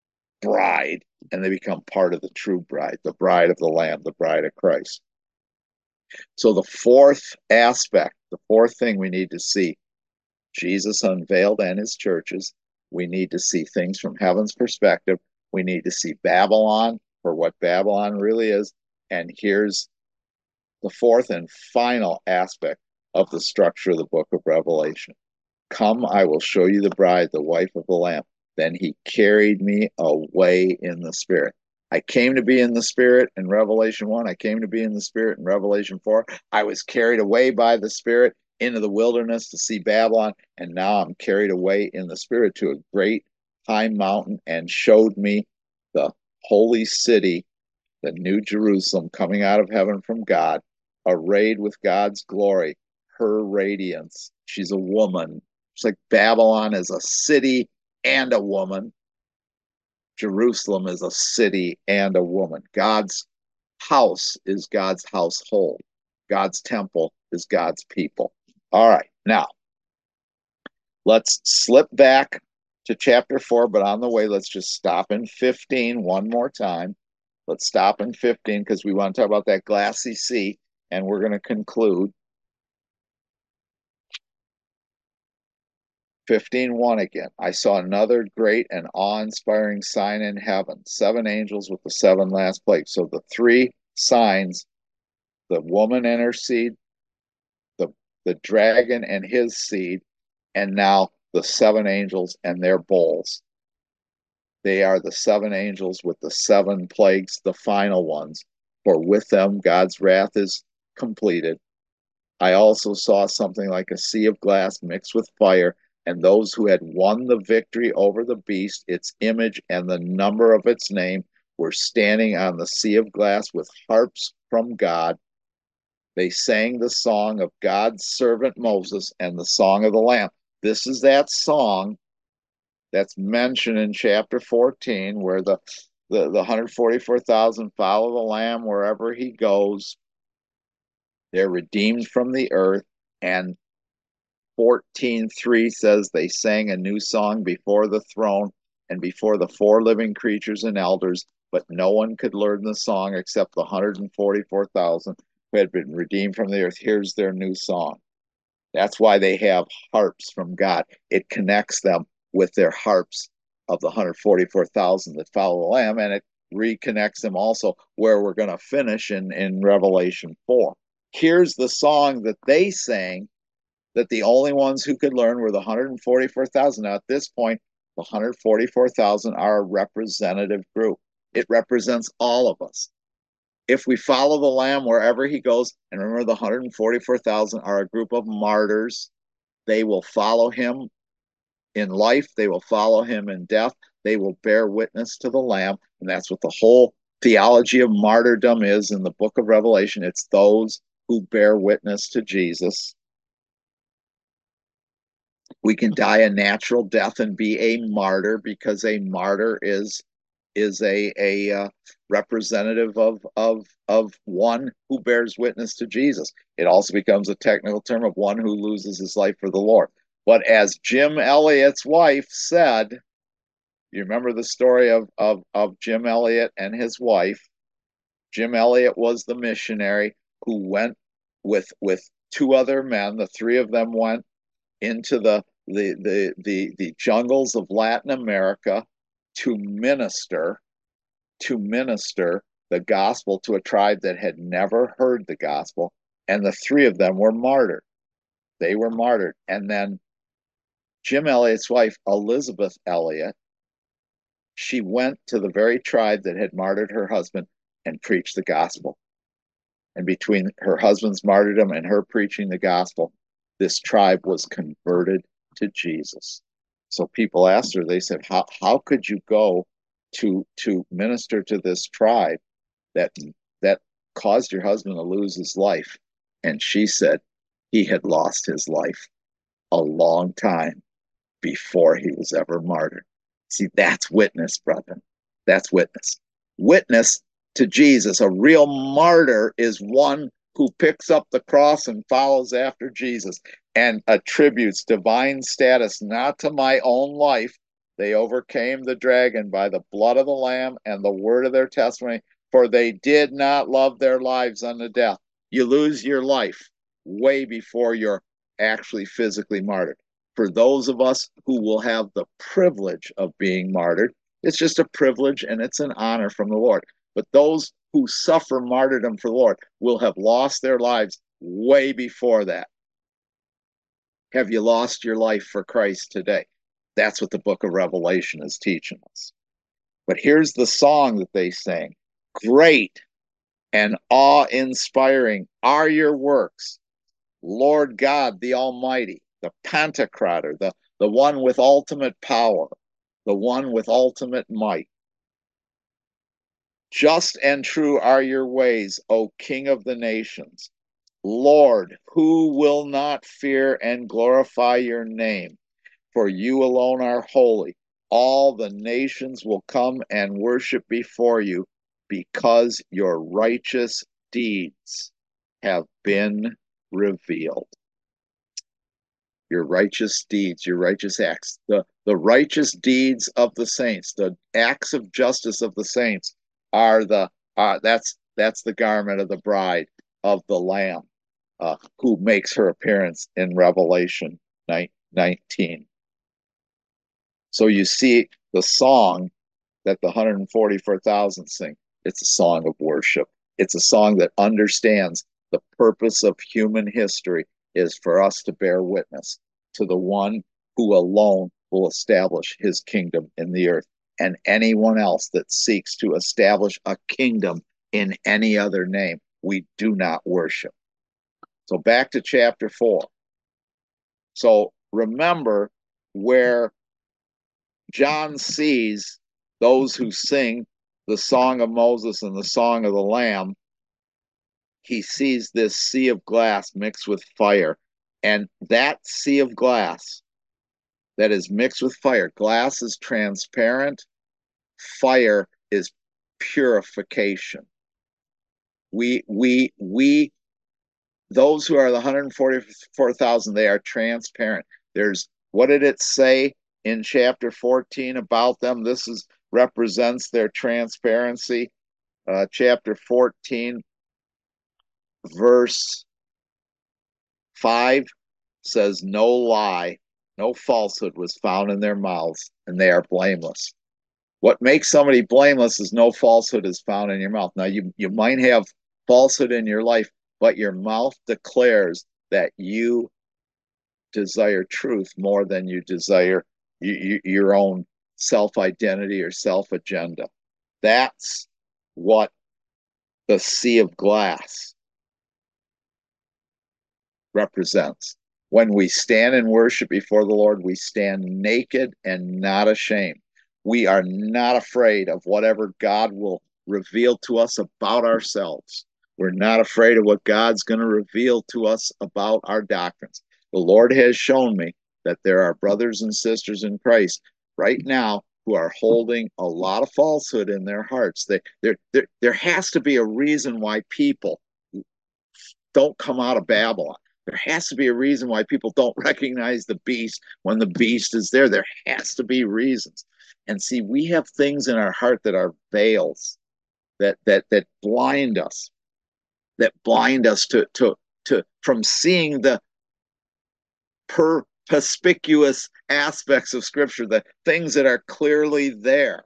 bride, and they become part of the true bride, the bride of the Lamb, the bride of Christ. So the fourth aspect, the fourth thing we need to see, Jesus unveiled and his churches. We need to see things from heaven's perspective. We need to see Babylon for what Babylon really is. And here's the fourth and final aspect of the structure of the book of Revelation. Come, I will show you the bride, the wife of the Lamb. Then he carried me away in the Spirit. I came to be in the Spirit in Revelation 1. I came to be in the Spirit in Revelation 4. I was carried away by the Spirit into the wilderness to see Babylon. And now I'm carried away in the Spirit to a great high mountain and showed me the holy city, the new Jerusalem coming out of heaven from God, arrayed with God's glory, her radiance. She's a woman. It's like Babylon is a city and a woman. Jerusalem is a city and a woman. God's house is God's household. God's temple is God's people. All right, now let's slip back to chapter 4, but on the way, let's just stop in 15 one more time. Let's stop in 15 because we want to talk about that glassy sea, and we're going to conclude 15:1 again. I saw another great and awe-inspiring sign in heaven, 7 angels with the 7 last plagues. So the 3 signs, the woman and her seed, the dragon and his seed, and now the 7 angels and their bowls. They are the 7 angels with the 7 plagues, the final ones, for with them God's wrath is completed. I also saw something like a sea of glass mixed with fire, and those who had won the victory over the beast, its image, and the number of its name were standing on the sea of glass with harps from God. They sang the song of God's servant Moses and the song of the Lamb. This is that song that's mentioned in chapter 14, where the 144,000 follow the Lamb wherever he goes. They're redeemed from the earth. And 14:3 says they sang a new song before the throne and before the 4 living creatures and elders, but no one could learn the song except the 144,000 who had been redeemed from the earth. Here's their new song. That's why they have harps from God. It connects them with their harps of the 144,000 that follow the Lamb, and it reconnects them also where we're going to finish in Revelation 4. Here's the song that they sang that the only ones who could learn were the 144,000. Now, at this point, the 144,000 are a representative group. It represents all of us. If we follow the Lamb wherever he goes, and remember, the 144,000 are a group of martyrs, they will follow him in life, they will follow him in death, they will bear witness to the Lamb, and that's what the whole theology of martyrdom is in the book of Revelation. It's those who bear witness to Jesus. We can die a natural death and be a martyr because a martyr is a representative of one who bears witness to Jesus. It also becomes a technical term of one who loses his life for the Lord. But as Jim Elliot's wife said, you remember the story of Jim Elliot and his wife. Jim Elliot was the missionary who went with 2 other men. The 3 of them went into the jungles of Latin America to minister the gospel to a tribe that had never heard the gospel, and the 3 of them were martyred. They were martyred. And then Jim Elliot's wife, Elizabeth Elliot, she went to the very tribe that had martyred her husband and preached the gospel. And between her husband's martyrdom and her preaching the gospel, this tribe was converted to Jesus. So people asked her, they said, how could you go to minister to this tribe that caused your husband to lose his life? And she said he had lost his life a long time before he was ever martyred. See, that's witness, brethren. That's witness. Witness to Jesus. A real martyr is one who picks up the cross and follows after Jesus and attributes divine status not to my own life, They overcame the dragon by the blood of the Lamb and the word of their testimony, for they did not love their lives unto death. You lose your life way before you're actually physically martyred. For those of us who will have the privilege of being martyred, it's just a privilege and it's an honor from the Lord. But those who suffer martyrdom for the Lord will have lost their lives way before that. Have you lost your life for Christ today? That's what the book of Revelation is teaching us. But here's the song that they sang. Great and awe-inspiring are your works, Lord God the Almighty, the Pantocrator, the one with ultimate power, the one with ultimate might. Just and true are your ways, O King of the nations. Lord, who will not fear and glorify your name? For you alone are holy. All the nations will come and worship before you because your righteous deeds have been revealed. Your righteous deeds, your righteous acts, the righteous deeds of the saints, the acts of justice of the saints are that's the garment of the bride of the Lamb, who makes her appearance in Revelation 19. So you see the song that the 144,000 sing. It's a song of worship. It's a song that understands the purpose of human history is for us to bear witness to the one who alone will establish his kingdom in the earth. And anyone else that seeks to establish a kingdom in any other name, we do not worship. So back to chapter 4. So remember where John sees those who sing the song of Moses and the song of the Lamb. He sees this sea of glass mixed with fire. And that sea of glass that is mixed with fire, glass is transparent, fire is purification. Those who are the 144,000, they are transparent. There's, what did it say in chapter 14 about them? This represents their transparency. Chapter 14, verse 5 says, no lie, no falsehood was found in their mouths, and they are blameless. What makes somebody blameless is no falsehood is found in your mouth. Now, you might have falsehood in your life, but your mouth declares that you desire truth more than you desire your own self-identity or self-agenda. That's what the sea of glass represents. When we stand in worship before the Lord, we stand naked and not ashamed. We are not afraid of whatever God will reveal to us about ourselves. We're not afraid of what God's going to reveal to us about our doctrines. The Lord has shown me that there are brothers and sisters in Christ right now who are holding a lot of falsehood in their hearts. There has to be a reason why people don't come out of Babylon. There has to be a reason why people don't recognize the beast when the beast is there. There has to be reasons. And see, we have things in our heart that are veils that blind us, to from seeing the perspicuous aspects of Scripture, the things that are clearly there.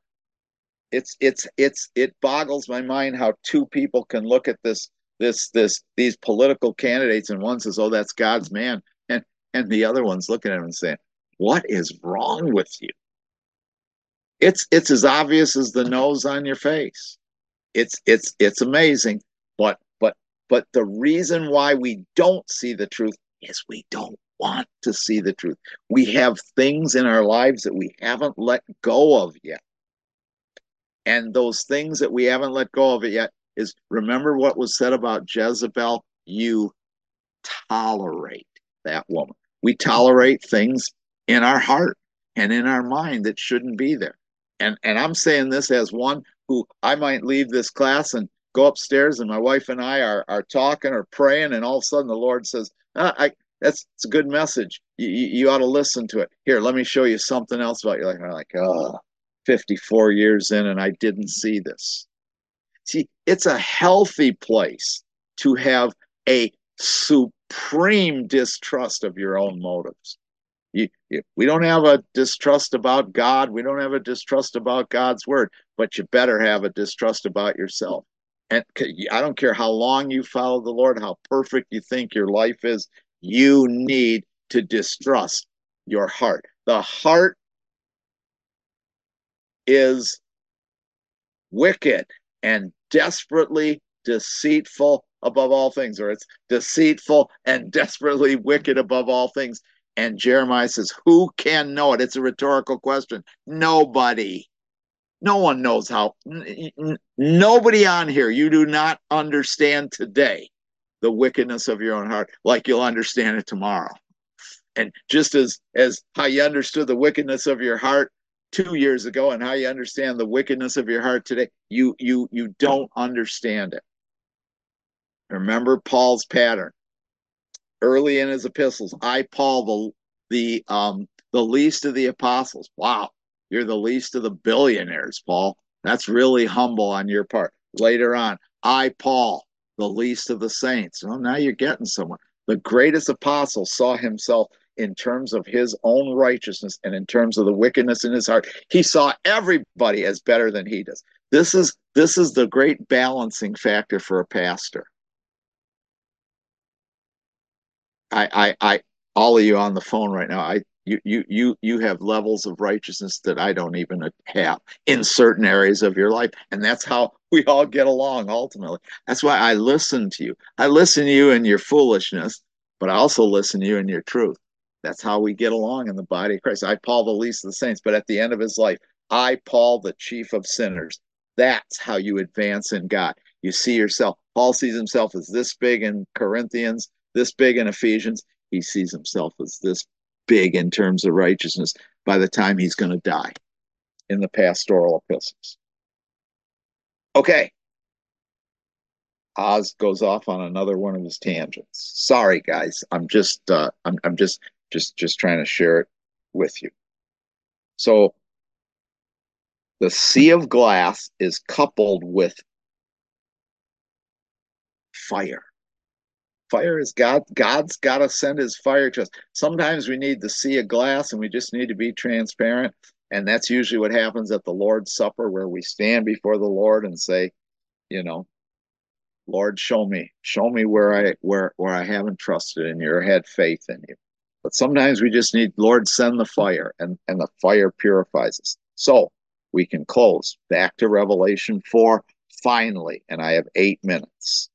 It boggles my mind how two people can look at these political candidates, and one says, "Oh, that's God's man," and the other one's looking at him and saying, "What is wrong with you?" It's as obvious as the nose on your face. It's amazing, but the reason why we don't see the truth is we don't want to see the truth. We have things in our lives that we haven't let go of yet. And those things that we haven't let go of it yet is, remember what was said about Jezebel? You tolerate that woman. We tolerate things in our heart and in our mind that shouldn't be there. And I'm saying this as one who, I might leave this class and go upstairs, and my wife and I are talking or praying, and all of a sudden the Lord says, It's a good message. You ought to listen to it. Here, let me show you something else about your life. I'm like, oh, 54 years in and I didn't see this. See, it's a healthy place to have a supreme distrust of your own motives. We don't have a distrust about God. We don't have a distrust about God's word, but you better have a distrust about yourself. And I don't care how long you follow the Lord, how perfect you think your life is, you need to distrust your heart. The heart is wicked and desperately deceitful above all things, or it's deceitful and desperately wicked above all things. And Jeremiah says, who can know it? It's a rhetorical question. Nobody. No one knows how. Nobody on here. You do not understand today the wickedness of your own heart like you'll understand it tomorrow. And just as how you understood the wickedness of your heart 2 years ago and how you understand the wickedness of your heart today, you don't understand it. Remember Paul's pattern early in his epistles. I, Paul, the least of the apostles. Wow, you're the least of the billionaires, Paul. That's really humble on your part. Later on, I, Paul, the least of the saints. Well, now you're getting somewhere. The greatest apostle saw himself in terms of his own righteousness and in terms of the wickedness in his heart. He saw everybody as better than he does. This is the great balancing factor for a pastor. I all of you on the phone right now, you have levels of righteousness that I don't even have in certain areas of your life. And that's how we all get along ultimately. That's why I listen to you. I listen to you in your foolishness, but I also listen to you in your truth. That's how we get along in the body of Christ. I, Paul, the least of the saints, but at the end of his life, I, Paul, the chief of sinners. That's how you advance in God. You see yourself. Paul sees himself as this big in Corinthians, this big in Ephesians. He sees himself as this big in terms of righteousness by the time he's going to die in the pastoral epistles. Okay. Oz goes off on another one of his tangents. Sorry, guys. I'm just trying to share it with you. So the sea of glass is coupled with fire. Fire is God. God's got to send his fire to us. Sometimes we need to see a glass and we just need to be transparent. And that's usually what happens at the Lord's Supper, where we stand before the Lord and say, you know, Lord, show me where I haven't trusted in you or had faith in you. But sometimes we just need, Lord, send the fire, and the fire purifies us. So we can close back to Revelation 4 finally, and I have 8 minutes.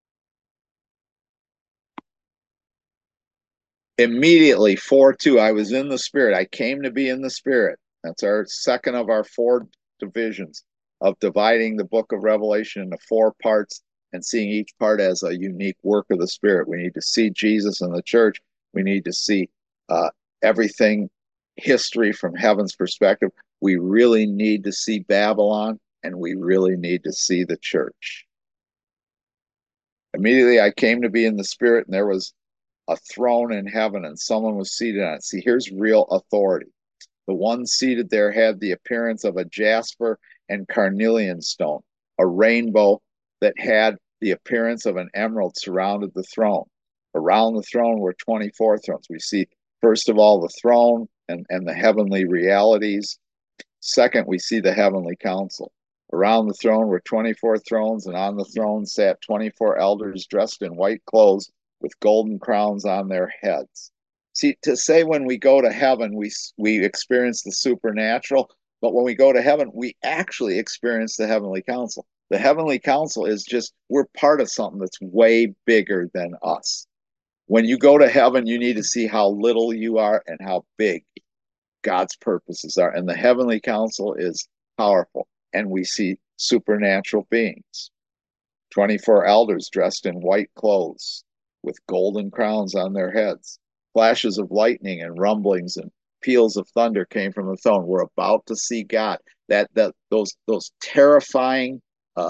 Immediately 4:2, I was in the spirit. I came to be in the spirit. That's our second of our 4 divisions of dividing the book of Revelation into 4 parts and seeing each part as a unique work of the spirit. We need to see Jesus in the church. We need to see everything, history from heaven's perspective. We really need to see Babylon, and we really need to see the church. Immediately I came to be in the spirit, and there was a throne in heaven and someone was seated on it. See, here's real authority. The one seated there had the appearance of a jasper and carnelian stone. A rainbow that had the appearance of an emerald surrounded the throne. Around the throne were 24 thrones. We see, first of all, the throne and the heavenly realities. Second, we see the heavenly council. Around the throne were 24 thrones, and on the throne sat 24 elders dressed in white clothes with golden crowns on their heads. See, to say when we go to heaven, we experience the supernatural, but when we go to heaven, we actually experience the heavenly council. The heavenly council is just, we're part of something that's way bigger than us. When you go to heaven, you need to see how little you are and how big God's purposes are. And the heavenly council is powerful. And we see supernatural beings, 24 elders dressed in white clothes with golden crowns on their heads. Flashes of lightning and rumblings and peals of thunder came from the throne. We're about to see God. Those terrifying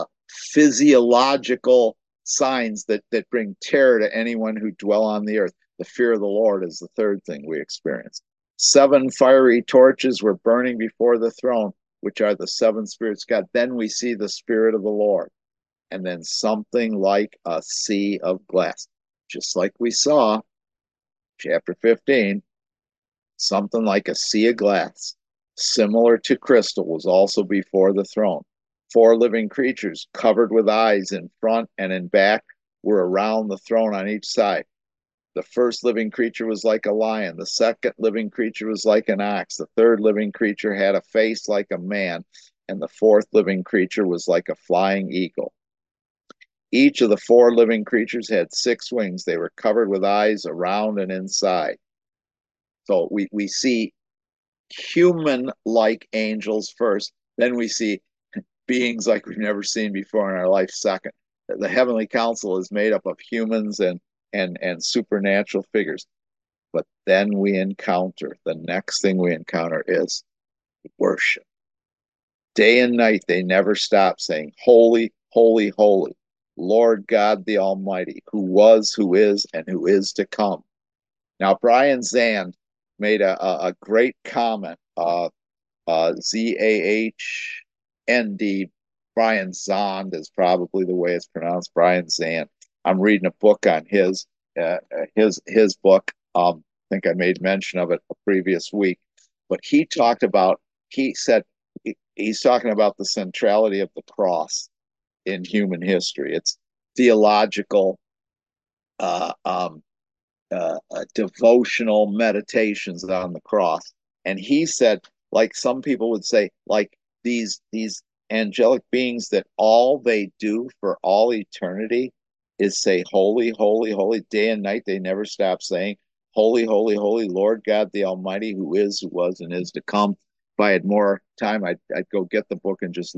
physiological signs that bring terror to anyone who dwell on the earth. The fear of the Lord is the third thing we experience. 7 fiery torches were burning before the throne, which are the 7 spirits of God. Then we see the Spirit of the Lord. And then something like a sea of glass, just like we saw, chapter 15, something like a sea of glass, similar to crystal, was also before the throne. 4 living creatures covered with eyes in front and in back were around the throne on each side. The first living creature was like a lion. The second living creature was like an ox. The third living creature had a face like a man. And the fourth living creature was like a flying eagle. Each of the 4 living creatures had 6 wings. They were covered with eyes around and inside. So we see human like angels first. Then we see beings like we've never seen before in our life second. The heavenly council is made up of humans and supernatural figures. But then we encounter, the next thing we encounter is worship. Day and night, they never stop saying, Holy, holy, holy, Lord God the Almighty, who was, who is, and who is to come. Now, Brian Zand made a great comment, Zahnd. Brian Zand is probably the way it's pronounced, Brian Zand. I'm reading a book on his book. I think I made mention of it a previous week, but he said he's talking about the centrality of the cross in human history. It's theological, uh, um, devotional meditations on the cross. And he said, like some people would say, like these angelic beings, that all they do for all eternity is say, Holy, holy, holy, day and night. They never stop saying, Holy, holy, holy, Lord God the Almighty, who is, who was, and is to come. If I had more time, I'd go get the book and just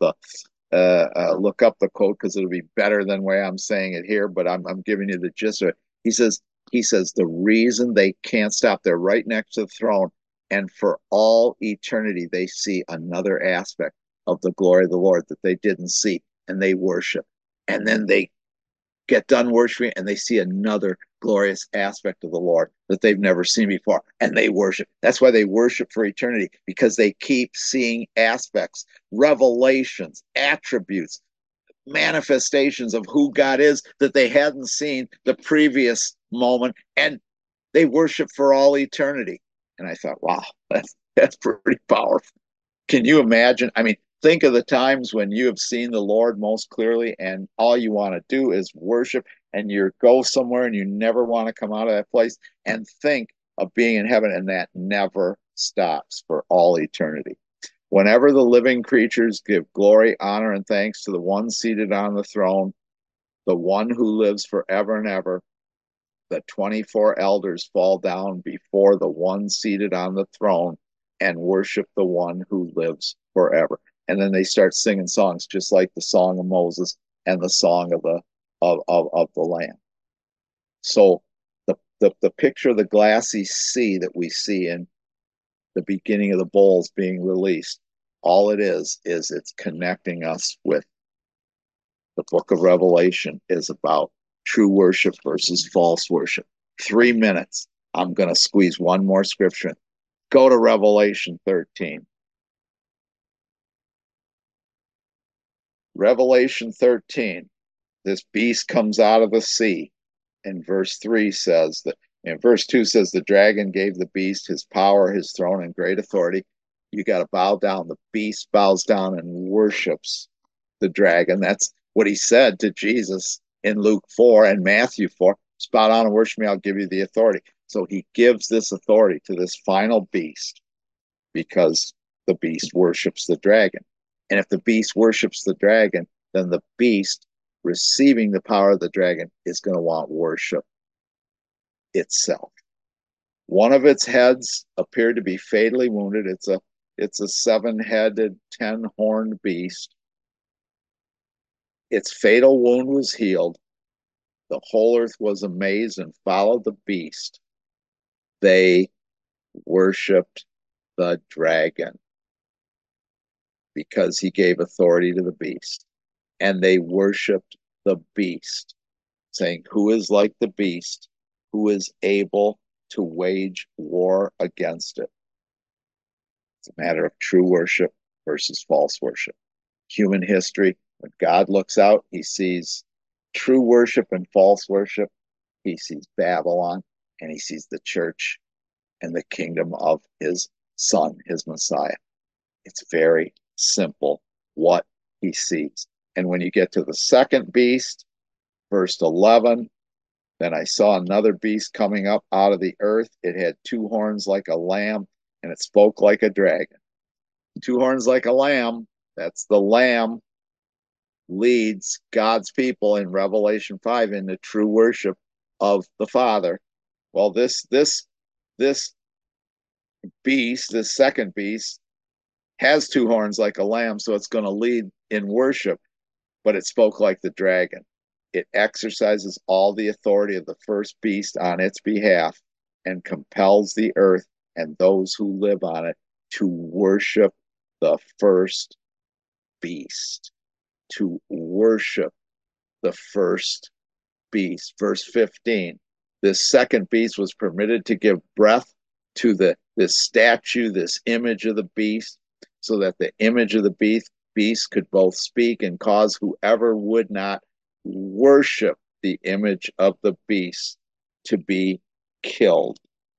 look up the quote, because it'll be better than the way I'm saying it here. But I'm giving you the gist of it. He says the reason they can't stop, they're right next to the throne, and for all eternity they see another aspect of the glory of the Lord that they didn't see, and they worship. And then they get done worshiping and they see another glorious aspect of the Lord that they've never seen before, and they worship. That's why they worship for eternity, because they keep seeing aspects, revelations, attributes, manifestations of who God is that they hadn't seen the previous moment, and they worship for all eternity. And I thought, wow, that's pretty powerful. Can you imagine? I mean, think of the times when you have seen the Lord most clearly, and all you want to do is worship, and you go somewhere and you never want to come out of that place, and think of being in heaven, and that never stops for all eternity. Whenever the living creatures give glory, honor, and thanks to the one seated on the throne, the one who lives forever and ever, the 24 elders fall down before the one seated on the throne and worship the one who lives forever. And then they start singing songs, just like the song of Moses and the song of the Lamb. So the picture of the glassy sea that we see in the beginning of the bowls being released, all it is it's connecting us with the book of Revelation is about true worship versus false worship. 3 minutes. I'm going to squeeze one more scripture. Go to Revelation 13. Revelation 13. This beast comes out of the sea. And verse 3 says that, and verse 2 says, the dragon gave the beast his power, his throne, and great authority. You got to bow down. The beast bows down and worships the dragon. That's what he said to Jesus in Luke 4 and Matthew 4. Just bow down and worship me, I'll give you the authority. So he gives this authority to this final beast because the beast worships the dragon. And if the beast worships the dragon, then the beast receiving the power of the dragon is going to want worship itself. One of its heads appeared to be fatally wounded. It's a 7-headed, 10-horned beast. Its fatal wound was healed. The whole earth was amazed and followed the beast. They worshiped the dragon because he gave authority to the beast. And they worshiped the beast, saying, who is like the beast? who is able to wage war against it. It's a matter of true worship versus false worship. Human history, when God looks out, he sees true worship and false worship. He sees Babylon, and he sees the church and the kingdom of his son, his Messiah. It's very simple what he sees. And when you get to the second beast, verse 11, then I saw another beast coming up out of the earth. It had two horns like a lamb, and it spoke like a dragon. Two horns like a lamb, that's the lamb leads God's people in Revelation 5 into true worship of the Father. Well, this beast, this second beast, has two horns like a lamb, so it's going to lead in worship, but it spoke like the dragon. It exercises all the authority of the first beast on its behalf and compels the earth and those who live on it to worship the first beast, to worship the first beast. Verse 15, this second beast was permitted to give breath to this statue, this image of the beast, so that the image of the beast could both speak and cause whoever would not worship the image of the beast to be killed.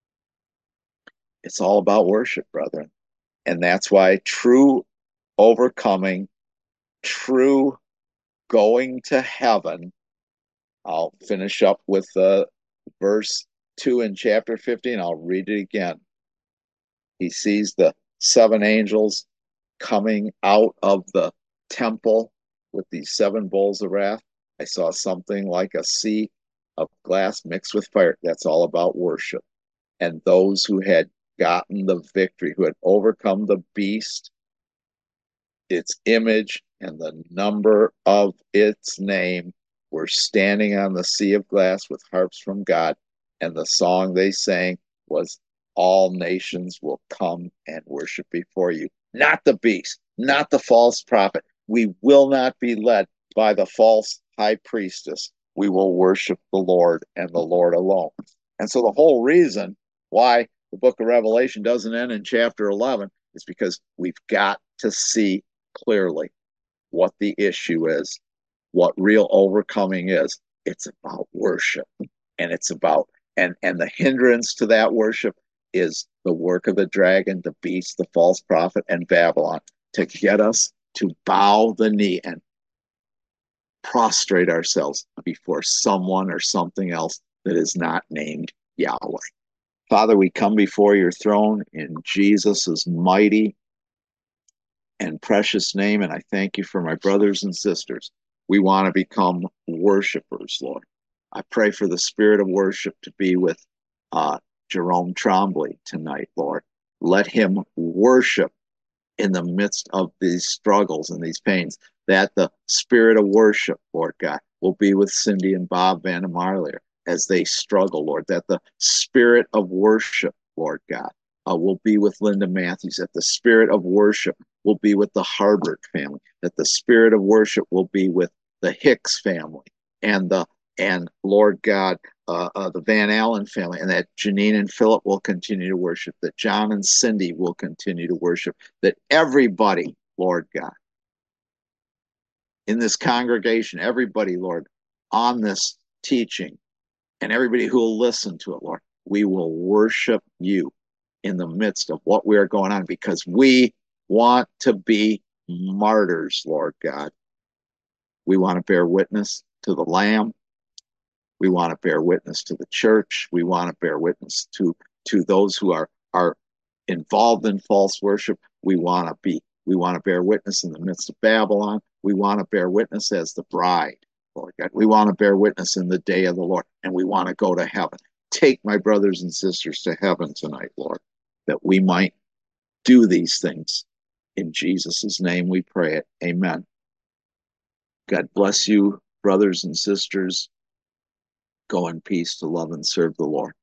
It's all about worship, brethren. And that's why true overcoming, true going to heaven. I'll finish up with verse 2 in chapter 15. I'll read it again. He sees the seven angels coming out of the temple with these seven bowls of wrath. I saw something like a sea of glass mixed with fire. That's all about worship. And those who had gotten the victory, who had overcome the beast, its image, and the number of its name, were standing on the sea of glass with harps from God. And the song they sang was, all nations will come and worship before you. Not the beast, not the false prophet. We will not be led by the false high priestess. We will worship the Lord and the Lord alone. And so the whole reason why the book of Revelation doesn't end in chapter 11 is because we've got to see clearly what the issue is, what real overcoming is. It's about worship, and it's about and the hindrance to that worship is the work of the dragon, the beast, the false prophet, and Babylon, to get us to bow the knee and prostrate ourselves before someone or something else that is not named Yahweh. Father, we come before your throne in Jesus' mighty and precious name, and I thank you for my brothers and sisters. We want to become worshipers, Lord. I pray for the spirit of worship to be with Jerome Trombley tonight, Lord. Let him worship in the midst of these struggles and these pains, that the spirit of worship, Lord God, will be with Cindy and Bob Van Marlier as they struggle, Lord, that the spirit of worship, Lord God, will be with Linda Matthews, that the spirit of worship will be with the Hardwick family, that the spirit of worship will be with the Hicks family, and Lord God, the Van Allen family, and that Janine and Philip will continue to worship, that John and Cindy will continue to worship, that everybody, Lord God, in this congregation, everybody, Lord, on this teaching, and everybody who will listen to it, Lord, we will worship you in the midst of what we are going on, because we want to be martyrs, Lord God. We want to bear witness to the Lamb. We want to bear witness to the church. We want to bear witness to those who are involved in false worship. We want to bear witness in the midst of Babylon. We want to bear witness as the bride, Lord God. We want to bear witness in the day of the Lord, and we want to go to heaven. Take my brothers and sisters to heaven tonight, Lord, that we might do these things. In Jesus' name we pray it. Amen. God bless you, brothers and sisters. Go in peace to love and serve the Lord.